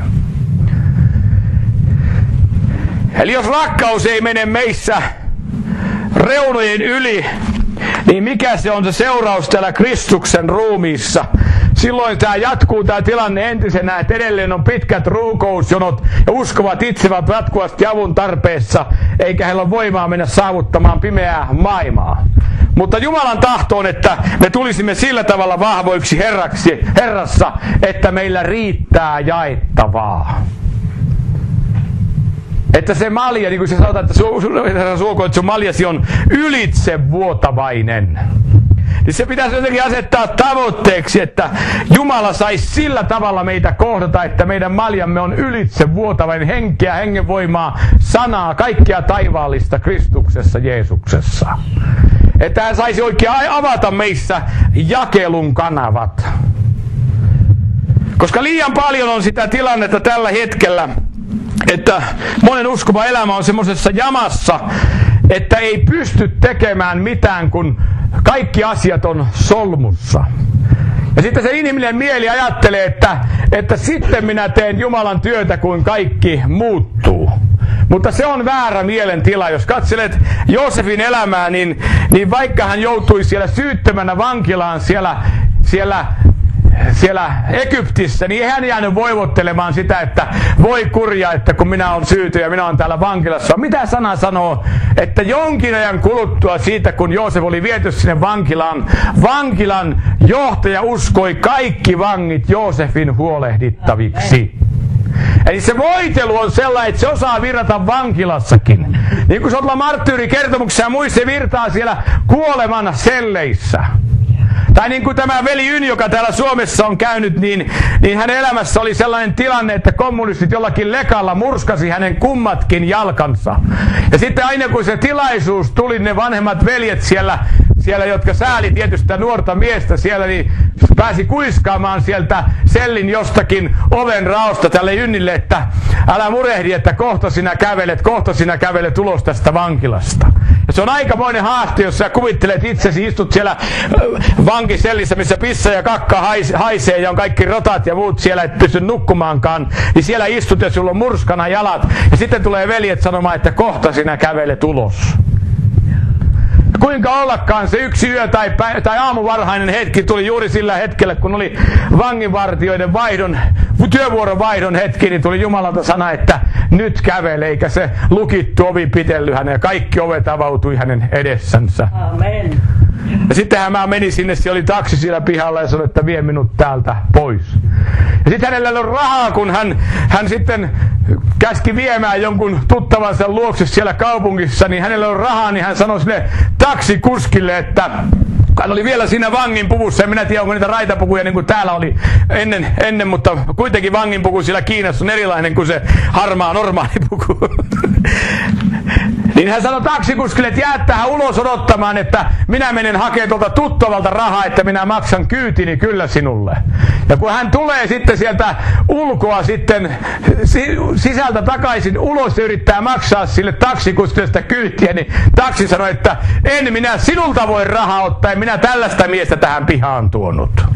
Eli jos rakkaus ei mene meissä reunojen yli, niin mikä se on se seuraus täällä Kristuksen ruumiissa? Silloin tämä jatkuu tämä tilanne entisenä, että edelleen on pitkät ruukousjonot ja uskovat itsevät jatkuvasti avun tarpeessa, eikä heillä ole voimaa mennä saavuttamaan pimeää maailmaa. Mutta Jumalan tahto on, että me tulisimme sillä tavalla vahvoiksi herraksi, Herrassa, että meillä riittää jaettavaa. Että se malja, niin kuin se sanotaan, että su, su, suoko, että sun maljasi on ylitsevuotavainen. Niin se pitäisi jotenkin asettaa tavoitteeksi, että Jumala saisi sillä tavalla meitä kohdata, että meidän maljamme on ylitsevuotavainen, henkeä, hengenvoimaa, sanaa, kaikkea taivaallista Kristuksessa, Jeesuksessa. Että hän saisi oikein avata meissä jakelun kanavat. Koska liian paljon on sitä tilannetta tällä hetkellä, että monen uskova elämä on semmoisessa jamassa, että ei pysty tekemään mitään, kun kaikki asiat on solmussa. Ja sitten se inhimillinen mieli ajattelee, että, että sitten minä teen Jumalan työtä, kun kaikki muuttuu. Mutta se on väärä mielentila. Jos katselet Joosefin elämää, niin, niin vaikka hän joutui siellä syyttömänä vankilaan siellä, siellä siellä Egyptissä, niin ei hän jäänyt voivottelemaan sitä, että voi kurja, että kun minä olen syyty ja minä olen täällä vankilassa. Mitä sana sanoo? Että jonkin ajan kuluttua siitä, kun Joosef oli viety sinne vankilaan, vankilan johtaja uskoi kaikki vangit Joosefin huolehdittaviksi. Eli se voitelu on sellainen, että se osaa virrata vankilassakin. Niin kuin Sotla marttyyrikertomuksessa ja muissa, se virtaa siellä kuoleman selleissä. Tai niin kuin tämä veli Yni, joka täällä Suomessa on käynyt, niin, niin hänen elämässä oli sellainen tilanne, että kommunistit jollakin lekalla murskasi hänen kummatkin jalkansa. Ja sitten aina kun se tilaisuus tuli, ne vanhemmat veljet siellä, siellä, jotka sääli tietystä nuorta miestä siellä, niin pääsi kuiskaamaan sieltä sellin jostakin oven raosta tälle Ynnille, että älä murehdi, että kohta sinä kävelet, kohta sinä kävelet ulos tästä vankilasta. Ja se on aikamoinen haaste, jos sä kuvittelet itsesi, istut siellä vankisellissä, missä pissa ja kakka haisee ja on kaikki rotat ja muut siellä, et pysty nukkumaankaan, niin siellä istut ja sulla on murskana jalat. Ja sitten tulee veljet sanomaan, että kohta sinä kävelet ulos. Kuinka ollakaan se yksi yö tai, päivä, tai aamuvarhainen hetki tuli juuri sillä hetkellä, kun oli vanginvartijoiden vaihdon, työvuoron vaihdon hetki, niin tuli Jumalalta sana, että nyt kävele, eikä se lukittu ovi pitellyt hänen ja kaikki ovet avautui hänen edessänsä. Amen. Ja sittenhän mä menin sinne, siellä oli taksi siellä pihalla ja sanoi, että vie minut täältä pois. Ja sitten hänellä ei ollut rahaa, kun hän, hän sitten käski viemään jonkun tuttavansa luokse siellä kaupungissa, niin hänellä ei ollut rahaa, niin hän sanoi sille taksikuskille, että hän oli vielä siinä vangin puvussa, en minä tiedä, onko niitä raitapukuja niin kuin täällä oli ennen, ennen mutta kuitenkin vangin puku siellä Kiinassa on erilainen kuin se harmaa normaali puku. Niin hän sanoi taksikuskille, että jää tähän ulos odottamaan, että minä menen hakemaan tuolta tuttavalta rahaa, että minä maksan kyytini kyllä sinulle. Ja kun hän tulee sitten sieltä ulkoa sitten sisältä takaisin ulos ja yrittää maksaa sille taksikuskille sitä kyytiä, niin taksi sanoi, että en minä sinulta voi rahaa ottaa, en minä tällaista miestä tähän pihaan tuonut.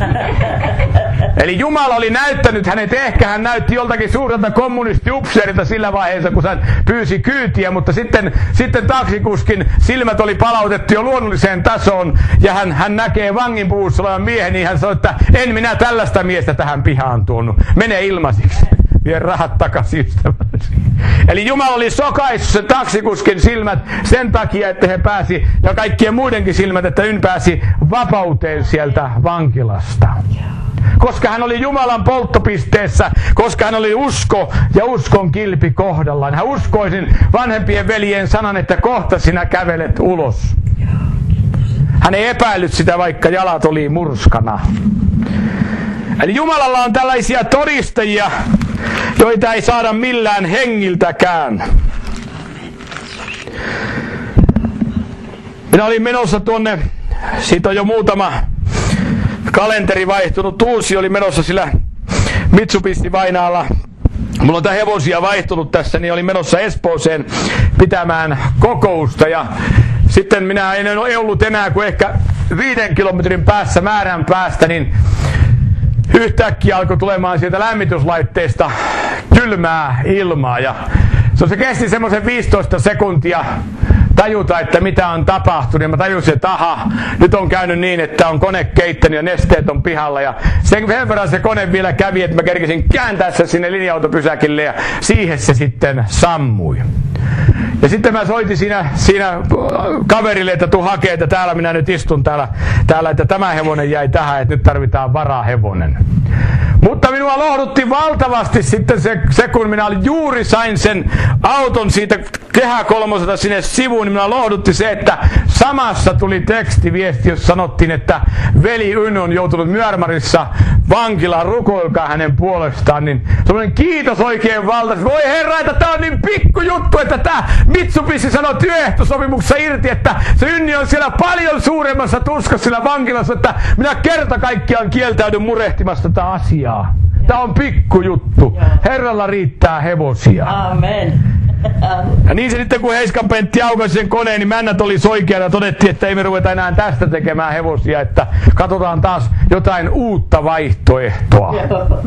Eli Jumala oli näyttänyt hänet, ehkä hän näytti joltakin suurelta kommunistiupseerilta sillä vaiheessa, kun hän pyysi kyytiä, mutta sitten, sitten taksikuskin silmät oli palautettu jo luonnolliseen tasoon, ja hän, hän näkee vangin puvussa olevan miehen, niin hän sanoi, että en minä tällaista miestä tähän pihaan tuonut, mene ilmaisiksi. Vie rahat takaisin ystävällesi. Eli Jumala oli sokaissut se taksikuskin silmät sen takia, että he pääsi, ja kaikkien muidenkin silmät, että Yn pääsi vapauteen sieltä vankilasta. Koska hän oli Jumalan polttopisteessä, koska hän oli usko ja uskon kilpi kohdallaan. Hän uskoisin vanhempien veljen sanan, että kohta sinä kävelet ulos. Hän ei epäillyt sitä, vaikka jalat oli murskana. Eli Jumalalla on tällaisia todistajia, joita ei saada millään hengiltäkään. Minä olin menossa tuonne, siitä on jo muutama kalenteri vaihtunut, uusi oli menossa sillä Mitsubishi Vainaalla. Mulla on tää hevosia vaihtunut tässä, niin olin menossa Espooseen pitämään kokousta ja sitten minä en ollut enää kuin ehkä viiden kilometrin päässä määrän päästä, niin yhtäkkiä alkoi tulemaan sieltä lämmityslaitteesta kylmää ilmaa ja se, se kesti semmoisen viisitoista sekuntia tajuta, että mitä on tapahtunut. Ja mä tajusin, että aha, nyt on käynyt niin, että on kone keittänyt ja nesteet on pihalla. Ja sen verran se kone vielä kävi, että mä kerkisin kääntää sen sinne linja-autopysäkille ja siihen se sitten sammui. Ja sitten mä soitin siinä, siinä kaverille, että tuu hakee, että täällä minä nyt istun täällä, täällä, että tämä hevonen jäi tähän, että nyt tarvitaan varahevonen. Mutta minua lohdutti valtavasti sitten se, se kun minä olin, juuri sain sen auton siitä kehäkolmoselta sinne sivuun, niin minua lohdutti se, että samassa tuli tekstiviesti, jossa sanottiin, että veli Yn on joutunut Myanmarissa vankilaan, rukoilkaa hänen puolestaan. Niin semmoinen kiitos oikein valtaisesti. Voi herra, että tää on niin pikku juttu, että tää Mitsubishi sanoi työehtosopimuksessa irti, että se Ynni on siellä paljon suuremmassa tuskassa siellä vankilassa, että minä kerta kaikkiaan kieltäydyn murehtimasta tätä asiaa. Tää on pikkujuttu. Herralla riittää hevosia. Amen. Ja niin se sitten kun Heiskan Pentti aukaisi sen koneen, niin männät oli soikeana ja todettiin, että ei me ruveta enää tästä tekemään hevosia, että katsotaan taas jotain uutta vaihtoehtoa.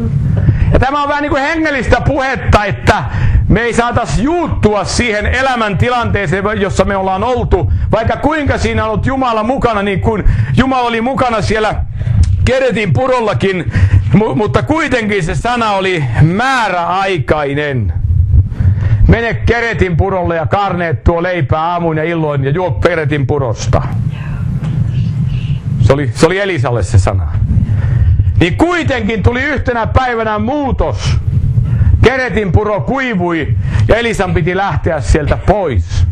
Ja tämä on vähän niin kuin hengellistä puhetta, että me ei saatais juuttua siihen elämäntilanteeseen, jossa me ollaan oltu, vaikka kuinka siinä on ollut Jumala mukana, niin kuin Jumala oli mukana siellä Keretin purollakin, mutta kuitenkin se sana oli määräaikainen. Mene Keretin purolle ja Karneet tuo leipää aamuin ja illoin ja juo Keretin purosta. Se oli, se oli Elisalle se sana. Niin kuitenkin tuli yhtenä päivänä muutos. Keretin puro kuivui ja Elisan piti lähteä sieltä pois.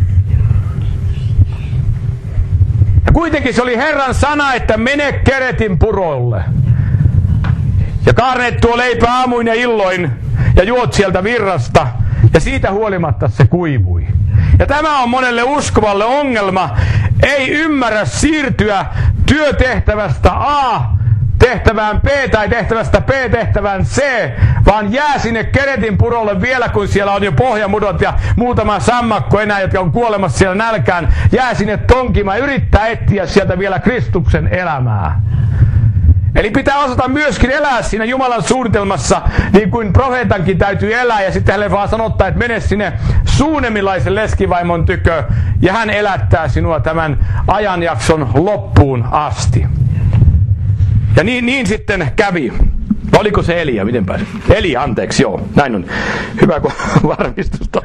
Ja kuitenkin se oli Herran sana, että mene Keretin purolle. Ja Karneet tuo leipää aamuin ja illoin ja juot sieltä virrasta. Ja siitä huolimatta se kuivui. Ja tämä on monelle uskovalle ongelma, ei ymmärrä siirtyä työtehtävästä A tehtävään B tai tehtävästä B tehtävään C, vaan jää sinne Keretin purolle vielä, kun siellä on jo pohjamudot ja muutama sammakko enää, jotka on kuolemassa siellä nälkään, jää sinne tonkimaan ja yrittää etsiä sieltä vielä Kristuksen elämää. Eli pitää osata myöskin elää siinä Jumalan suunnitelmassa, niin kuin profeetankin täytyy elää, ja sitten hänelle vaan sanottaa, että mene sinne suunemilaisen leskivaimon tykö, ja hän elättää sinua tämän ajanjakson loppuun asti. Ja niin, niin sitten kävi. Oliko se Elia? Mitenpä? Elia, anteeksi, joo. Näin on. Hyvä, kun varmistusta.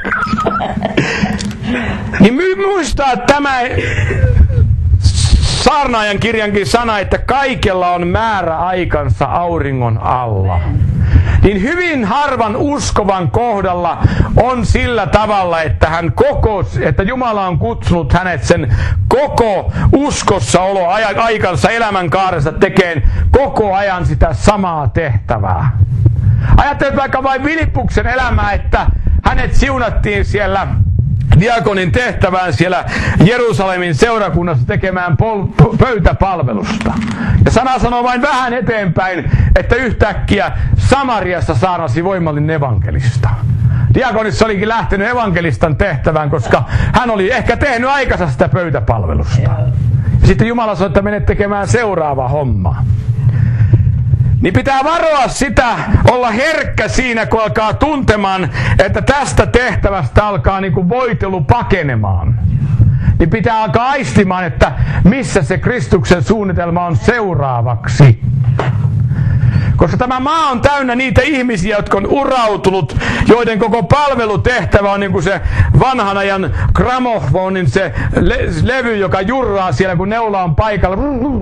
Niin muistaa tämä saarnaajan kirjankin sana, että kaikella on määrä aikansa auringon alla. Niin hyvin harvan uskovan kohdalla on sillä tavalla, että hän koko, että Jumala on kutsunut hänet sen koko uskossaolo aikansa elämänkaaressa tekemään koko ajan sitä samaa tehtävää. Ajattelet vaikka vain Filippuksen elämää, että hänet siunattiin siellä diakonin tehtävään siellä Jerusalemin seurakunnassa tekemään pol- pöytäpalvelusta. Ja sana sanoo vain vähän eteenpäin, että yhtäkkiä Samariassa saarnasi voimallinen evankelista. Diakonissa olikin lähtenyt evankelistan tehtävään, koska hän oli ehkä tehnyt aikansa sitä pöytäpalvelusta. Ja sitten Jumala sanoi, että menet tekemään seuraava homma. Niin pitää varoa sitä, olla herkkä siinä, kun alkaa tuntemaan, että tästä tehtävästä alkaa niin kuin voitelu pakenemaan. Niin pitää alkaa aistimaan, että missä se Kristuksen suunnitelma on seuraavaksi. Koska tämä maa on täynnä niitä ihmisiä, jotka on urautunut, joiden koko palvelutehtävä on niin kuin se vanhan ajan gramofonin se le- levy, joka jurraa siellä, kun neula on paikalla.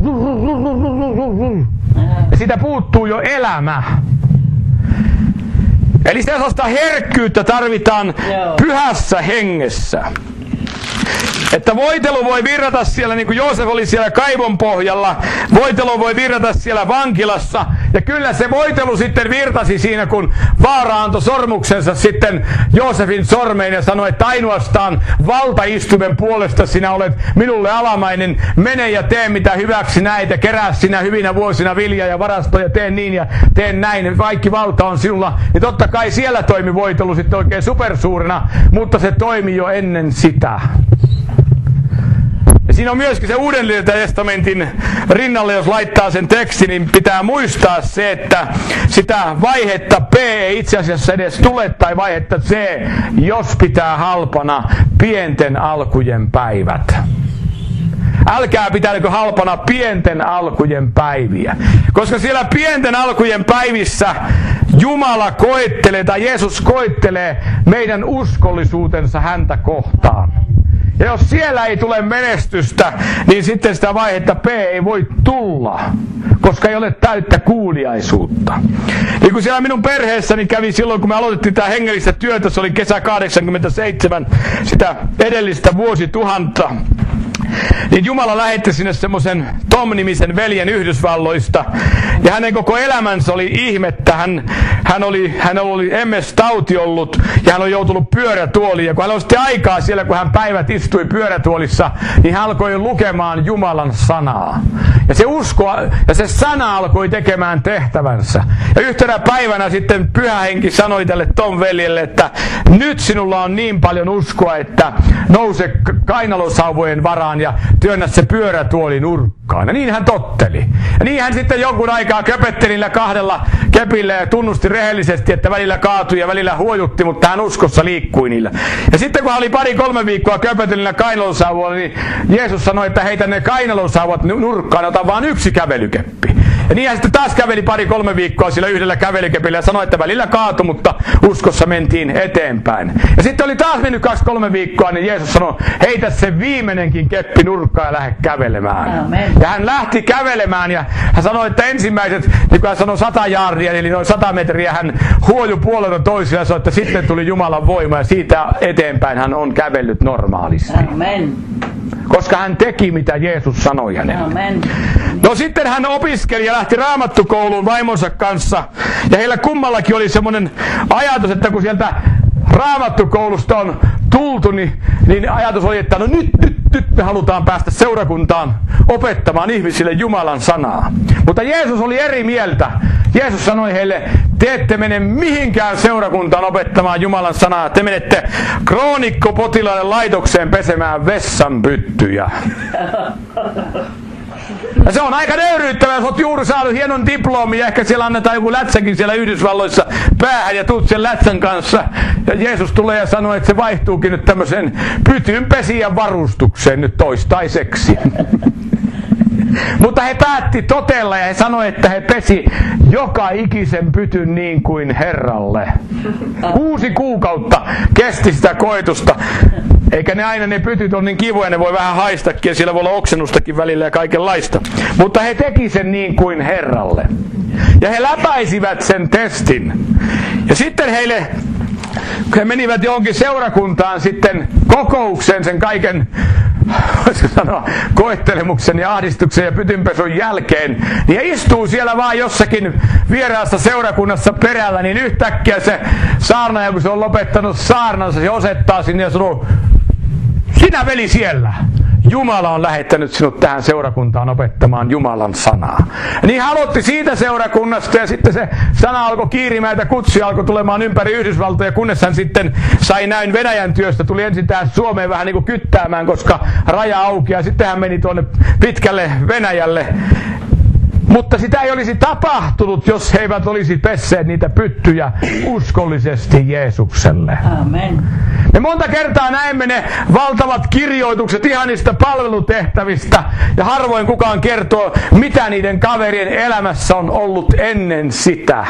Ja siitä puuttuu jo elämä. Eli sellaista herkkyyttä tarvitaan pyhässä hengessä. Että voitelu voi virrata siellä, niin kuin Joosef oli siellä kaivon pohjalla, voitelu voi virrata siellä vankilassa, ja kyllä se voitelu sitten virtasi siinä, kun vaara antoi sormuksensa sitten Joosefin sormeen ja sanoi, että ainoastaan valtaistuimen puolesta sinä olet minulle alamainen, mene ja tee mitä hyväksi näet, ja kerää sinä hyvinä vuosina viljaa ja varastoja, ja tee niin ja tee näin, kaikki valta on sinulla, niin totta kai siellä toimi voitelu sitten oikein supersuurena, mutta se toimi jo ennen sitä. Ja siinä on myöskin se Uuden testamentin rinnalle, jos laittaa sen tekstin, niin pitää muistaa se, että sitä vaihetta B ei itse asiassa edes tule, tai vaihetta C, jos pitää halpana pienten alkujen päivät. Älkää pitääkö halpana pienten alkujen päiviä. Koska siellä pienten alkujen päivissä Jumala koettelee, tai Jeesus koettelee meidän uskollisuutensa häntä kohtaan. Ja jos siellä ei tule menestystä, niin sitten sitä vaihetta B ei voi tulla, koska ei ole täyttä kuuliaisuutta. Niin kuin siellä minun perheessäni kävi silloin, kun me aloitettiin tämä hengellistä työtä, se oli kesä kahdeksankymmentäseitsemän, sitä edellistä vuosituhanta. Niin Jumala lähetti sinne semmoisen Tom-nimisen veljen Yhdysvalloista. Ja hänen koko elämänsä oli ihmettä. Hän, hän oli, hän oli M S-tauti ollut ja hän oli joutunut pyörätuoliin. Ja kun hän oli sitten aikaa siellä, kun hän päivät istui pyörätuolissa, niin hän alkoi lukemaan Jumalan sanaa. Ja se usko ja se sana alkoi tekemään tehtävänsä. Ja yhtenä päivänä sitten Pyhä Henki sanoi tälle Tom veljelle, että nyt sinulla on niin paljon uskoa, että nouse kainalosauvojen varaan ja työnnä se pyörätuoli nurkkaan. Ja niin hän totteli. Ja niin hän sitten jonkun aikaa köpetteli niillä kahdella kepillä ja tunnusti rehellisesti, että välillä kaatui ja välillä huojutti, mutta hän uskossa liikkui niillä. Ja sitten kun hän oli pari-kolme viikkoa köpetteli niillä kainalosauvoilla, niin Jeesus sanoi, että heitä ne kainalosauvat nurkkaan, ota vaan yksi kävelykeppi. Ja niin hän sitten taas käveli pari-kolme viikkoa sillä yhdellä kävelykepillä ja sanoi, että välillä kaatui, mutta uskossa mentiin eteenpäin. Ja sitten oli taas mennyt kaksi-kolme viikkoa, niin Jeesus sanoi, heitä se viimeinenkin keppi nurkkaan ja lähde kävelemään. Amen. Ja hän lähti kävelemään ja hän sanoi, että ensimmäiset, niin kuin hän sanoi sata jaardia, eli noin sata metriä, hän huojui puolelta toisille ja sanoi, että sitten tuli Jumalan voima ja siitä eteenpäin hän on kävellyt normaalisti. Amen. Koska hän teki, mitä Jeesus sanoi hänelle. Amen. No sitten hän opiskeli ja lähti raamattukouluun vaimonsa kanssa. Ja heillä kummallakin oli semmoinen ajatus, että kun sieltä raamattukoulusta on tultu, niin, niin ajatus oli, että no nyt, nyt, nyt me halutaan päästä seurakuntaan opettamaan ihmisille Jumalan sanaa. Mutta Jeesus oli eri mieltä. Jeesus sanoi heille, te ette mene mihinkään seurakuntaan opettamaan Jumalan sanaa. Te menette kroonikkopotilaille laitokseen pesemään vessanpyttyjä. Ja se on aika nöyryyttävää, jos olet juuri saanut hienon diplomin ja ehkä siellä annetaan joku lätsäkin siellä Yhdysvalloissa päähän ja tuut sen lätsän kanssa. Ja Jeesus tulee ja sanoo, että se vaihtuukin nyt tämmöisen pytynpesijän varustukseen nyt toistaiseksi. Mutta he päätti totella ja he sanoi, että he pesi joka ikisen pytyn niin kuin Herralle. Kuusi kuukautta kesti sitä koetusta. Eikä ne aina ne pytyt on niin kivoja, ne voi vähän haistakin ja siellä voi olla oksennustakin välillä ja kaikenlaista. Mutta he teki sen niin kuin Herralle. Ja he läpäisivät sen testin. Ja sitten heille, kun he menivät johonkin seurakuntaan sitten kokoukseen sen kaiken, voisiko sanoa, koettelemuksen ja ahdistuksen ja pytynpesun jälkeen, niin he istuu siellä vaan jossakin vieraassa seurakunnassa perällä, niin yhtäkkiä se saarnaaja, kun se on lopettanut saarnansa, se osoittaa sinne ja sanoo, sinä veli siellä, Jumala on lähettänyt sinut tähän seurakuntaan opettamaan Jumalan sanaa. Niin hän aloitti siitä seurakunnasta ja sitten se sana alkoi kiirimään, että kutsuja alkoi tulemaan ympäri Yhdysvaltoja, kunnes hän sitten sai näin Venäjän työstä. Tuli ensin tähän Suomeen vähän niin kuin kyttäämään, koska raja auki ja sitten hän meni tuonne pitkälle Venäjälle. Mutta sitä ei olisi tapahtunut, jos he eivät olisi pesseet niitä pyttyjä uskollisesti Jeesukselle. Amen. Me monta kertaa näemme ne valtavat kirjoitukset ihanista palvelutehtävistä ja harvoin kukaan kertoo, mitä niiden kaverien elämässä on ollut ennen sitä.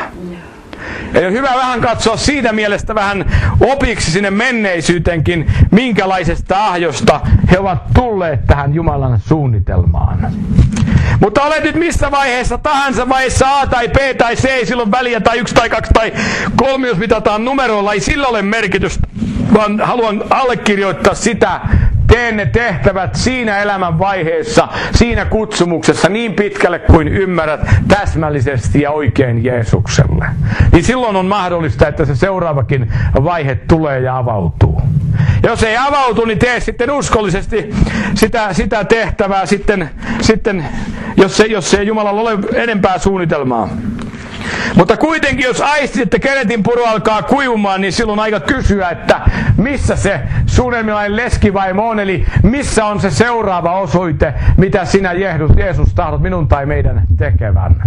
Eli on hyvä vähän katsoa siitä mielestä vähän opiksi sinne menneisyytenkin, minkälaisesta ahjosta he ovat tulleet tähän Jumalan suunnitelmaan. Mutta olet nyt missä vaiheessa tahansa, vaiheessa A tai B tai C, ei silloin väliä, tai yksi tai kaksi tai kolme, jos mitataan numeroilla, ei sillä ole merkitystä, vaan haluan allekirjoittaa sitä, tee ne tehtävät siinä elämän vaiheessa, siinä kutsumuksessa niin pitkälle kuin ymmärrät täsmällisesti ja oikein Jeesukselle. Niin silloin on mahdollista, että se seuraavakin vaihe tulee ja avautuu. Jos ei avautu, niin tee sitten uskollisesti sitä, sitä tehtävää sitten, sitten jos, se, jos ei Jumalalla ole enempää suunnitelmaa. Mutta kuitenkin, jos aistit, että Kenetin puru alkaa kuivumaan, niin silloin on aika kysyä, että missä se suunnitelmilainen leskivaimo on, eli missä on se seuraava osoite, mitä sinä Jeesus tahdot minun tai meidän tekevän.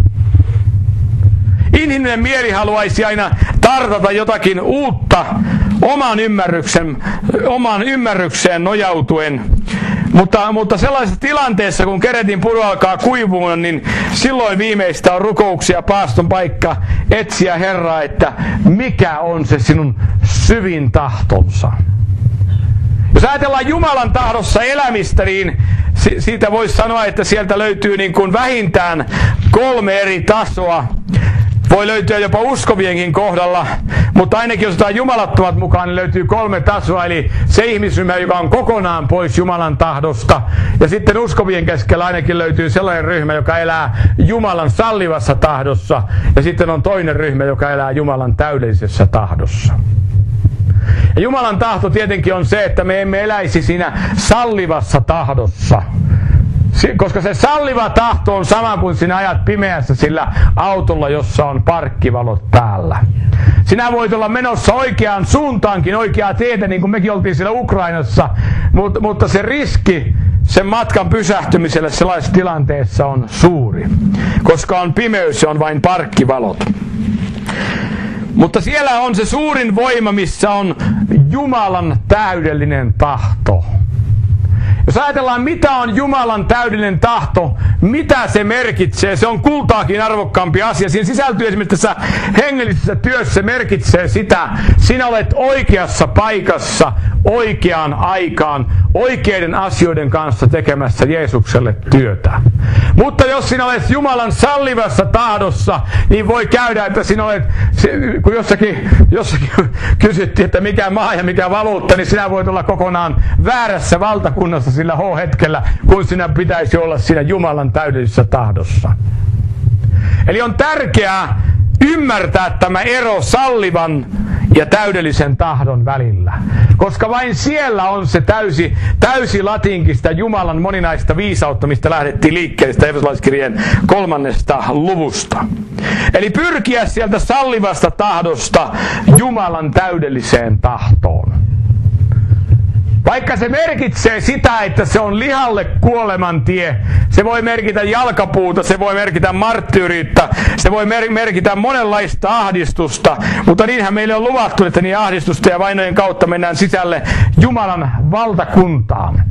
Inhimillinen mieli haluaisi aina tartata jotakin uutta oman ymmärryksen, oman ymmärrykseen nojautuen. Mutta, mutta sellaisessa tilanteessa, kun Keretin puru alkaa kuivua, niin silloin viimeistä on rukouksia paaston paikka etsiä Herraa, että mikä on se sinun syvin tahtonsa. Jos ajatellaan Jumalan tahdossa elämistä, niin siitä voisi sanoa, että sieltä löytyy niin kuin vähintään kolme eri tasoa. Voi löytyä jopa uskovienkin kohdalla, mutta ainakin jos otetaan jumalattomat mukaan, niin löytyy kolme tasoa. Eli se ihmisryhmä, joka on kokonaan pois Jumalan tahdosta. Ja sitten uskovien keskellä ainakin löytyy sellainen ryhmä, joka elää Jumalan sallivassa tahdossa. Ja sitten on toinen ryhmä, joka elää Jumalan täydellisessä tahdossa. Ja Jumalan tahto tietenkin on se, että me emme eläisi siinä sallivassa tahdossa. Koska se salliva tahto on sama kuin sinä ajat pimeässä sillä autolla, jossa on parkkivalot päällä. Sinä voit olla menossa oikeaan suuntaankin, oikeaa tietä, niin kuin mekin oltiin siellä Ukrainassa, mutta, mutta se riski sen matkan pysähtymiselle sellaisessa tilanteessa on suuri, koska on pimeys ja on vain parkkivalot. Mutta siellä on se suurin voima, missä on Jumalan täydellinen tahto. Jos ajatellaan, mitä on Jumalan täydellinen tahto, mitä se merkitsee, se on kultaakin arvokkaampi asia. Siinä sisältyy esimerkiksi tässä hengellisessä työssä, se merkitsee sitä, sinä olet oikeassa paikassa, oikeaan aikaan, oikeiden asioiden kanssa tekemässä Jeesukselle työtä. Mutta jos sinä olet Jumalan sallivassa tahdossa, niin voi käydä, että sinä olet, kun jossakin, jossakin kysyttiin, että mikä maa ja mikä valuutta, niin sinä voit olla kokonaan väärässä valtakunnassa sillä H-hetkellä, kun sinä pitäisi olla siinä Jumalan täydellisessä tahdossa. Eli on tärkeää ymmärtää tämä ero sallivan ja täydellisen tahdon välillä. Koska vain siellä on se täysi, täysi latinkista Jumalan moninaista viisautta, mistä lähdettiin liikkeelle sitä Efesolaiskirjeen kolmannesta luvusta. Eli pyrkiä sieltä sallivasta tahdosta Jumalan täydelliseen tahtoon. Vaikka se merkitsee sitä, että se on lihalle kuoleman tie, se voi merkitä jalkapuuta, se voi merkitä marttyyriutta, se voi mer- merkitä monenlaista ahdistusta, mutta niinhän meille on luvattu, että niin ahdistusta ja vainojen kautta mennään sisälle Jumalan valtakuntaan.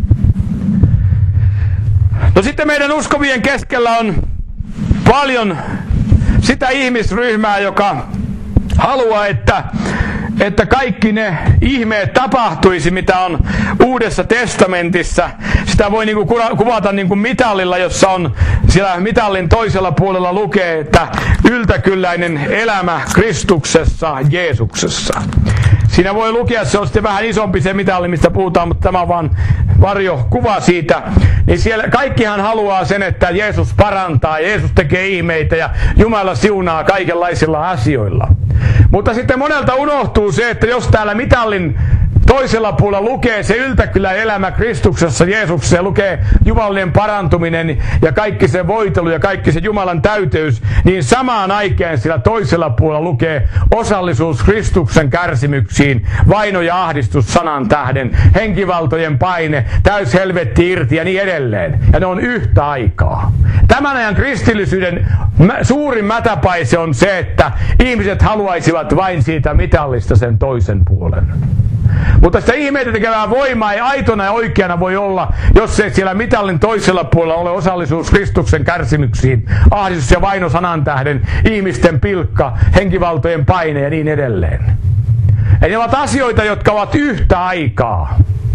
No sitten meidän uskovien keskellä on paljon sitä ihmisryhmää, joka haluaa, että että kaikki ne ihmeet tapahtuisi, mitä on Uudessa testamentissa. Sitä voi niinku kuvata niinku mitallilla, jossa on siellä mitallin toisella puolella lukee, että yltäkylläinen elämä Kristuksessa, Jeesuksessa. Siinä voi lukea, se on sitten vähän isompi se mitalli, mistä puhutaan, mutta tämä on vaan varjo kuva siitä. Niin siellä kaikkihan haluaa sen, että Jeesus parantaa, Jeesus tekee ihmeitä ja Jumala siunaa kaikenlaisilla asioilla. Mutta sitten monelta unohtuu se, että jos täällä mitallin toisella puolella lukee se yltäkylä elämä Kristuksessa, Jeesuksessa, ja lukee Jumalien parantuminen ja kaikki se voitelu ja kaikki se Jumalan täyteys, niin samaan aikaan sillä toisella puolella lukee osallisuus Kristuksen kärsimyksiin, vaino ja ahdistus sanan tähden, henkivaltojen paine, täys helvetti irti ja niin edelleen. Ja ne on yhtä aikaa. Tämän ajan kristillisyyden suurin mätäpaise on se, että ihmiset haluaisivat vain siitä mitallista sen toisen puolen. Mutta sitä ihmeitä tekevää voimaa ei aitona ja oikeana voi olla, jos ei siellä mitallin toisella puolella ole osallisuus Kristuksen kärsimyksiin, ahdistus ja vaino sanan tähden, ihmisten pilkka, henkivaltojen paine ja niin edelleen. Eli ne ovat asioita, jotka ovat yhtä aikaa.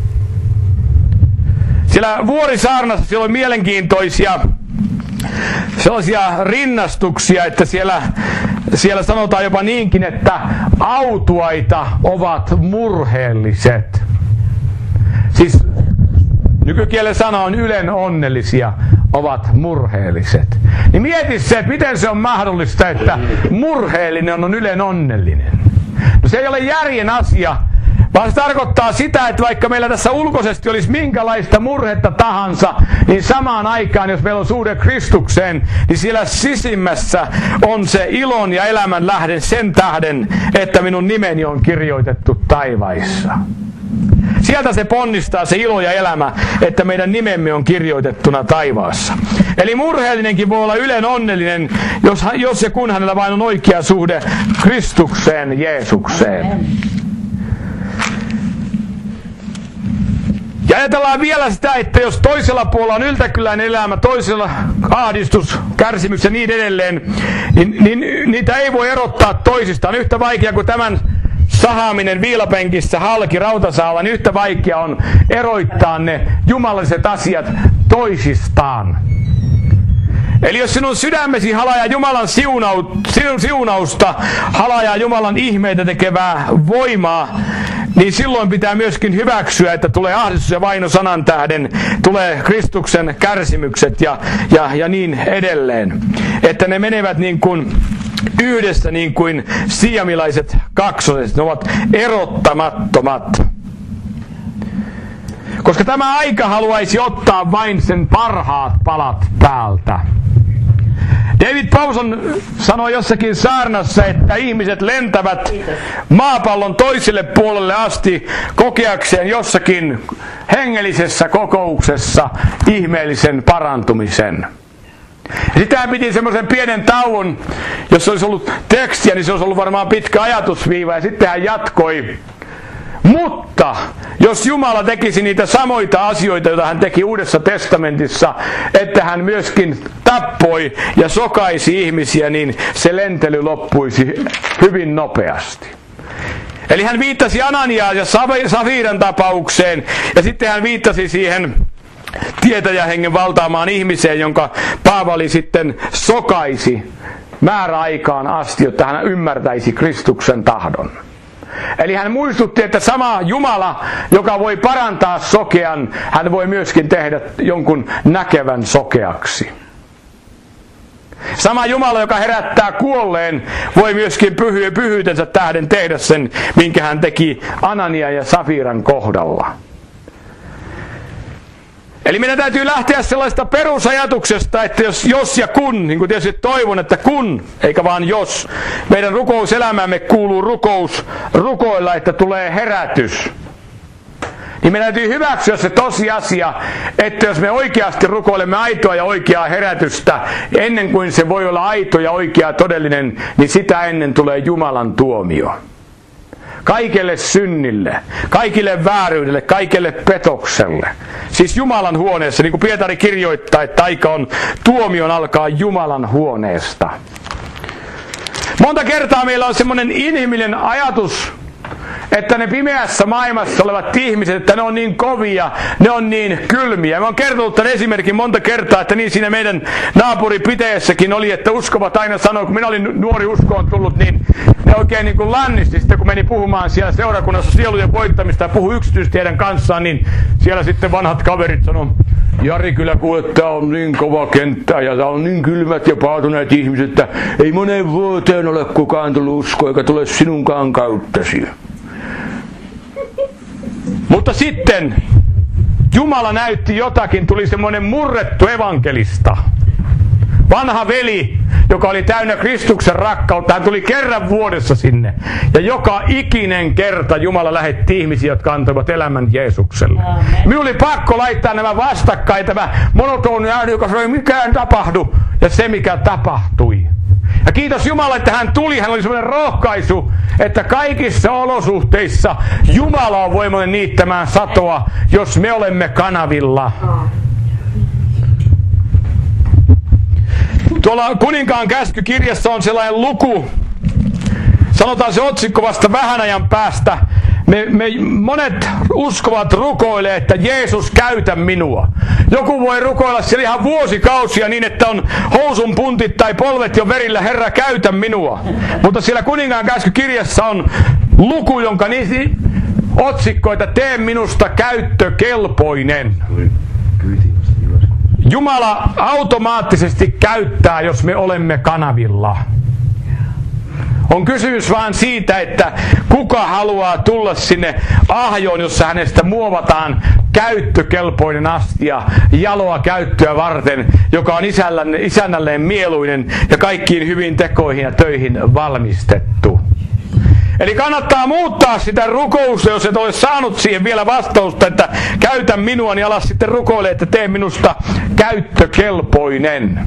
Siellä Vuorisaarnassa siellä on mielenkiintoisia sellaisia rinnastuksia, että siellä, siellä sanotaan jopa niinkin, että autuaita ovat murheelliset. Siis nykykielen sana on ylen onnellisia ovat murheelliset. Niin mieti se, että miten se on mahdollista, että murheellinen on ylen onnellinen. No se ei ole järjen asia, vaan se tarkoittaa sitä, että vaikka meillä tässä ulkoisesti olisi minkälaista murhetta tahansa, niin samaan aikaan, jos meillä on suhde Kristukseen, niin siellä sisimmässä on se ilon ja elämän lähde sen tähden, että minun nimeni on kirjoitettu taivaissa. Sieltä se ponnistaa se ilo ja elämä, että meidän nimemme on kirjoitettuna taivaassa. Eli murheellinenkin voi olla ylen onnellinen, jos, jos ja kun hänellä vain on oikea suhde Kristukseen, Jeesukseen. Amen. Ja ajatellaan vielä sitä, että jos toisella puolella on yltäkylläinen elämä, toisella ahdistus, kärsimys ja niin edelleen, niin, niin niitä ei voi erottaa toisistaan. Yhtä vaikea kuin tämän sahaaminen viilapenkissä halki rautasaalla, niin yhtä vaikea on erottaa ne jumalalliset asiat toisistaan. Eli jos sinun sydämesi halajaa Jumalan siunausta, halajaa Jumalan ihmeitä tekevää voimaa, niin silloin pitää myöskin hyväksyä, että tulee ahdistus ja vaino sanan tähden, tulee Kristuksen kärsimykset ja, ja, ja niin edelleen. Että ne menevät niin kuin yhdessä niin kuin siamilaiset kaksoset, ne ovat erottamattomat. Koska tämä aika haluaisi ottaa vain sen parhaat palat päältä. David Powson sanoi jossakin saarnassa, että ihmiset lentävät maapallon toiselle puolelle asti kokeakseen jossakin hengellisessä kokouksessa ihmeellisen parantumisen. Sitten hän piti semmoisen pienen tauon, jos olisi ollut tekstiä, niin se olisi ollut varmaan pitkä ajatusviiva, ja sitten hän jatkoi. Mutta jos Jumala tekisi niitä samoita asioita, joita hän teki Uudessa testamentissa, että hän myöskin tappoi ja sokaisi ihmisiä, niin se lentely loppuisi hyvin nopeasti. Eli hän viittasi Ananiaan ja Safiiran tapaukseen, ja sitten hän viittasi siihen tietäjähengen valtaamaan ihmiseen, jonka Paavali sitten sokaisi määräaikaan asti, jotta hän ymmärtäisi Kristuksen tahdon. Eli hän muistutti, että sama Jumala, joka voi parantaa sokean, hän voi myöskin tehdä jonkun näkevän sokeaksi. Sama Jumala, joka herättää kuolleen, voi myöskin pyhy- pyhyytensä tähden tehdä sen, minkä hän teki Anania ja Safiran kohdalla. Eli meidän täytyy lähteä sellaista perusajatuksesta, että jos, jos ja kun, niin kuin tietysti toivon, että kun, eikä vaan jos, meidän rukouselämämme kuuluu rukous, rukoilla, että tulee herätys. Niin meidän täytyy hyväksyä se tosiasia, että jos me oikeasti rukoilemme aitoa ja oikeaa herätystä, ennen kuin se voi olla aito ja oikea todellinen, niin sitä ennen tulee Jumalan tuomio. Kaikelle synnille, kaikille vääryydelle, kaikelle petokselle. Siis Jumalan huoneessa, niin kuin Pietari kirjoittaa, että aika on tuomion alkaa Jumalan huoneesta. Monta kertaa meillä on semmoinen inhimillinen ajatus, että ne pimeässä maailmassa olevat ihmiset, että ne on niin kovia, ne on niin kylmiä. Mä oon kertonut tämän esimerkin monta kertaa, että niin siinä meidän naapuripiteessäkin oli, että uskovat aina sanoo, kun minä olin nuori uskoon tullut, niin ne oikein niin kuin lannisti. Sitten kun meni puhumaan siellä seurakunnassa sielujen voittamista ja puhui yksityisesti heidän kanssaan, niin siellä sitten vanhat kaverit sanoo, Jari, kyllä kuule, tää on niin kova kenttä ja tää on niin kylmät ja paatuneet ihmiset, että ei moneen vuoteen ole kukaan tullut uskoa, eikä tule sinunkaan kauttasi. Mutta sitten Jumala näytti jotakin, tuli semmoinen murrettu evankelista. Vanha veli, joka oli täynnä Kristuksen rakkautta, hän tuli kerran vuodessa sinne. Ja joka ikinen kerta Jumala lähetti ihmisiä, jotka antoivat elämän Jeesukselle. Amen. Minun oli pakko laittaa nämä vastakkain, tämä monotoni ääni, joka sanoi, mikään tapahdu, ja se mikä tapahtui. Ja kiitos Jumala, että hän tuli, hän oli semmoinen rohkaisu, että kaikissa olosuhteissa Jumala on voimallinen niittämään satoa, jos me olemme kanavilla. Tuolla Kuninkaan käskykirjassa on sellainen luku, sanotaan se otsikko vasta vähän ajan päästä. Me, me monet uskovat rukoilee, että Jeesus käytä minua. Joku voi rukoilla siellä ihan vuosikausia niin, että on housun puntit tai polvet jo verillä, Herra käytä minua. Mutta siellä Kuninkaan käskykirjassa on luku, jonka niisi otsikko, että tee minusta käyttökelpoinen. Jumala automaattisesti käyttää, jos me olemme kanavilla. On kysymys vain siitä, että kuka haluaa tulla sinne ahjoon, jossa hänestä muovataan käyttökelpoinen astia jaloa käyttöä varten, joka on isännälleen mieluinen ja kaikkiin hyviin tekoihin ja töihin valmistettu. Eli kannattaa muuttaa sitä rukousta, jos et ole saanut siihen vielä vastausta, että käytä minua, niin ala sitten rukoile, että tee minusta käyttökelpoinen.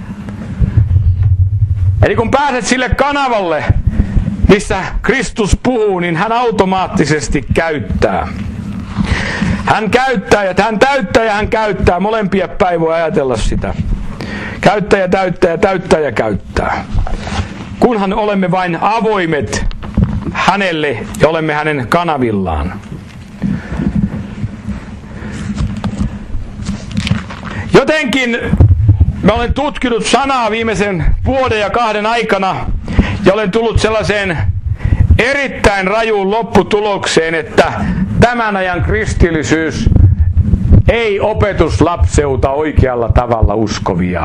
Eli kun pääset sille kanavalle, missä Kristus puhuu, niin hän automaattisesti käyttää. Hän käyttää ja hän täyttää ja hän käyttää. Molempia päin voi ajatella sitä. Käyttää ja täyttää ja täyttää ja käyttää. Kunhan olemme vain avoimet hänelle ja olemme hänen kanavillaan. Jotenkin mä olen tutkinut sanaa viimeisen vuoden ja kahden aikana ja olen tullut sellaiseen erittäin rajuun lopputulokseen, että tämän ajan kristillisyys ei opetuslapseuta oikealla tavalla uskovia.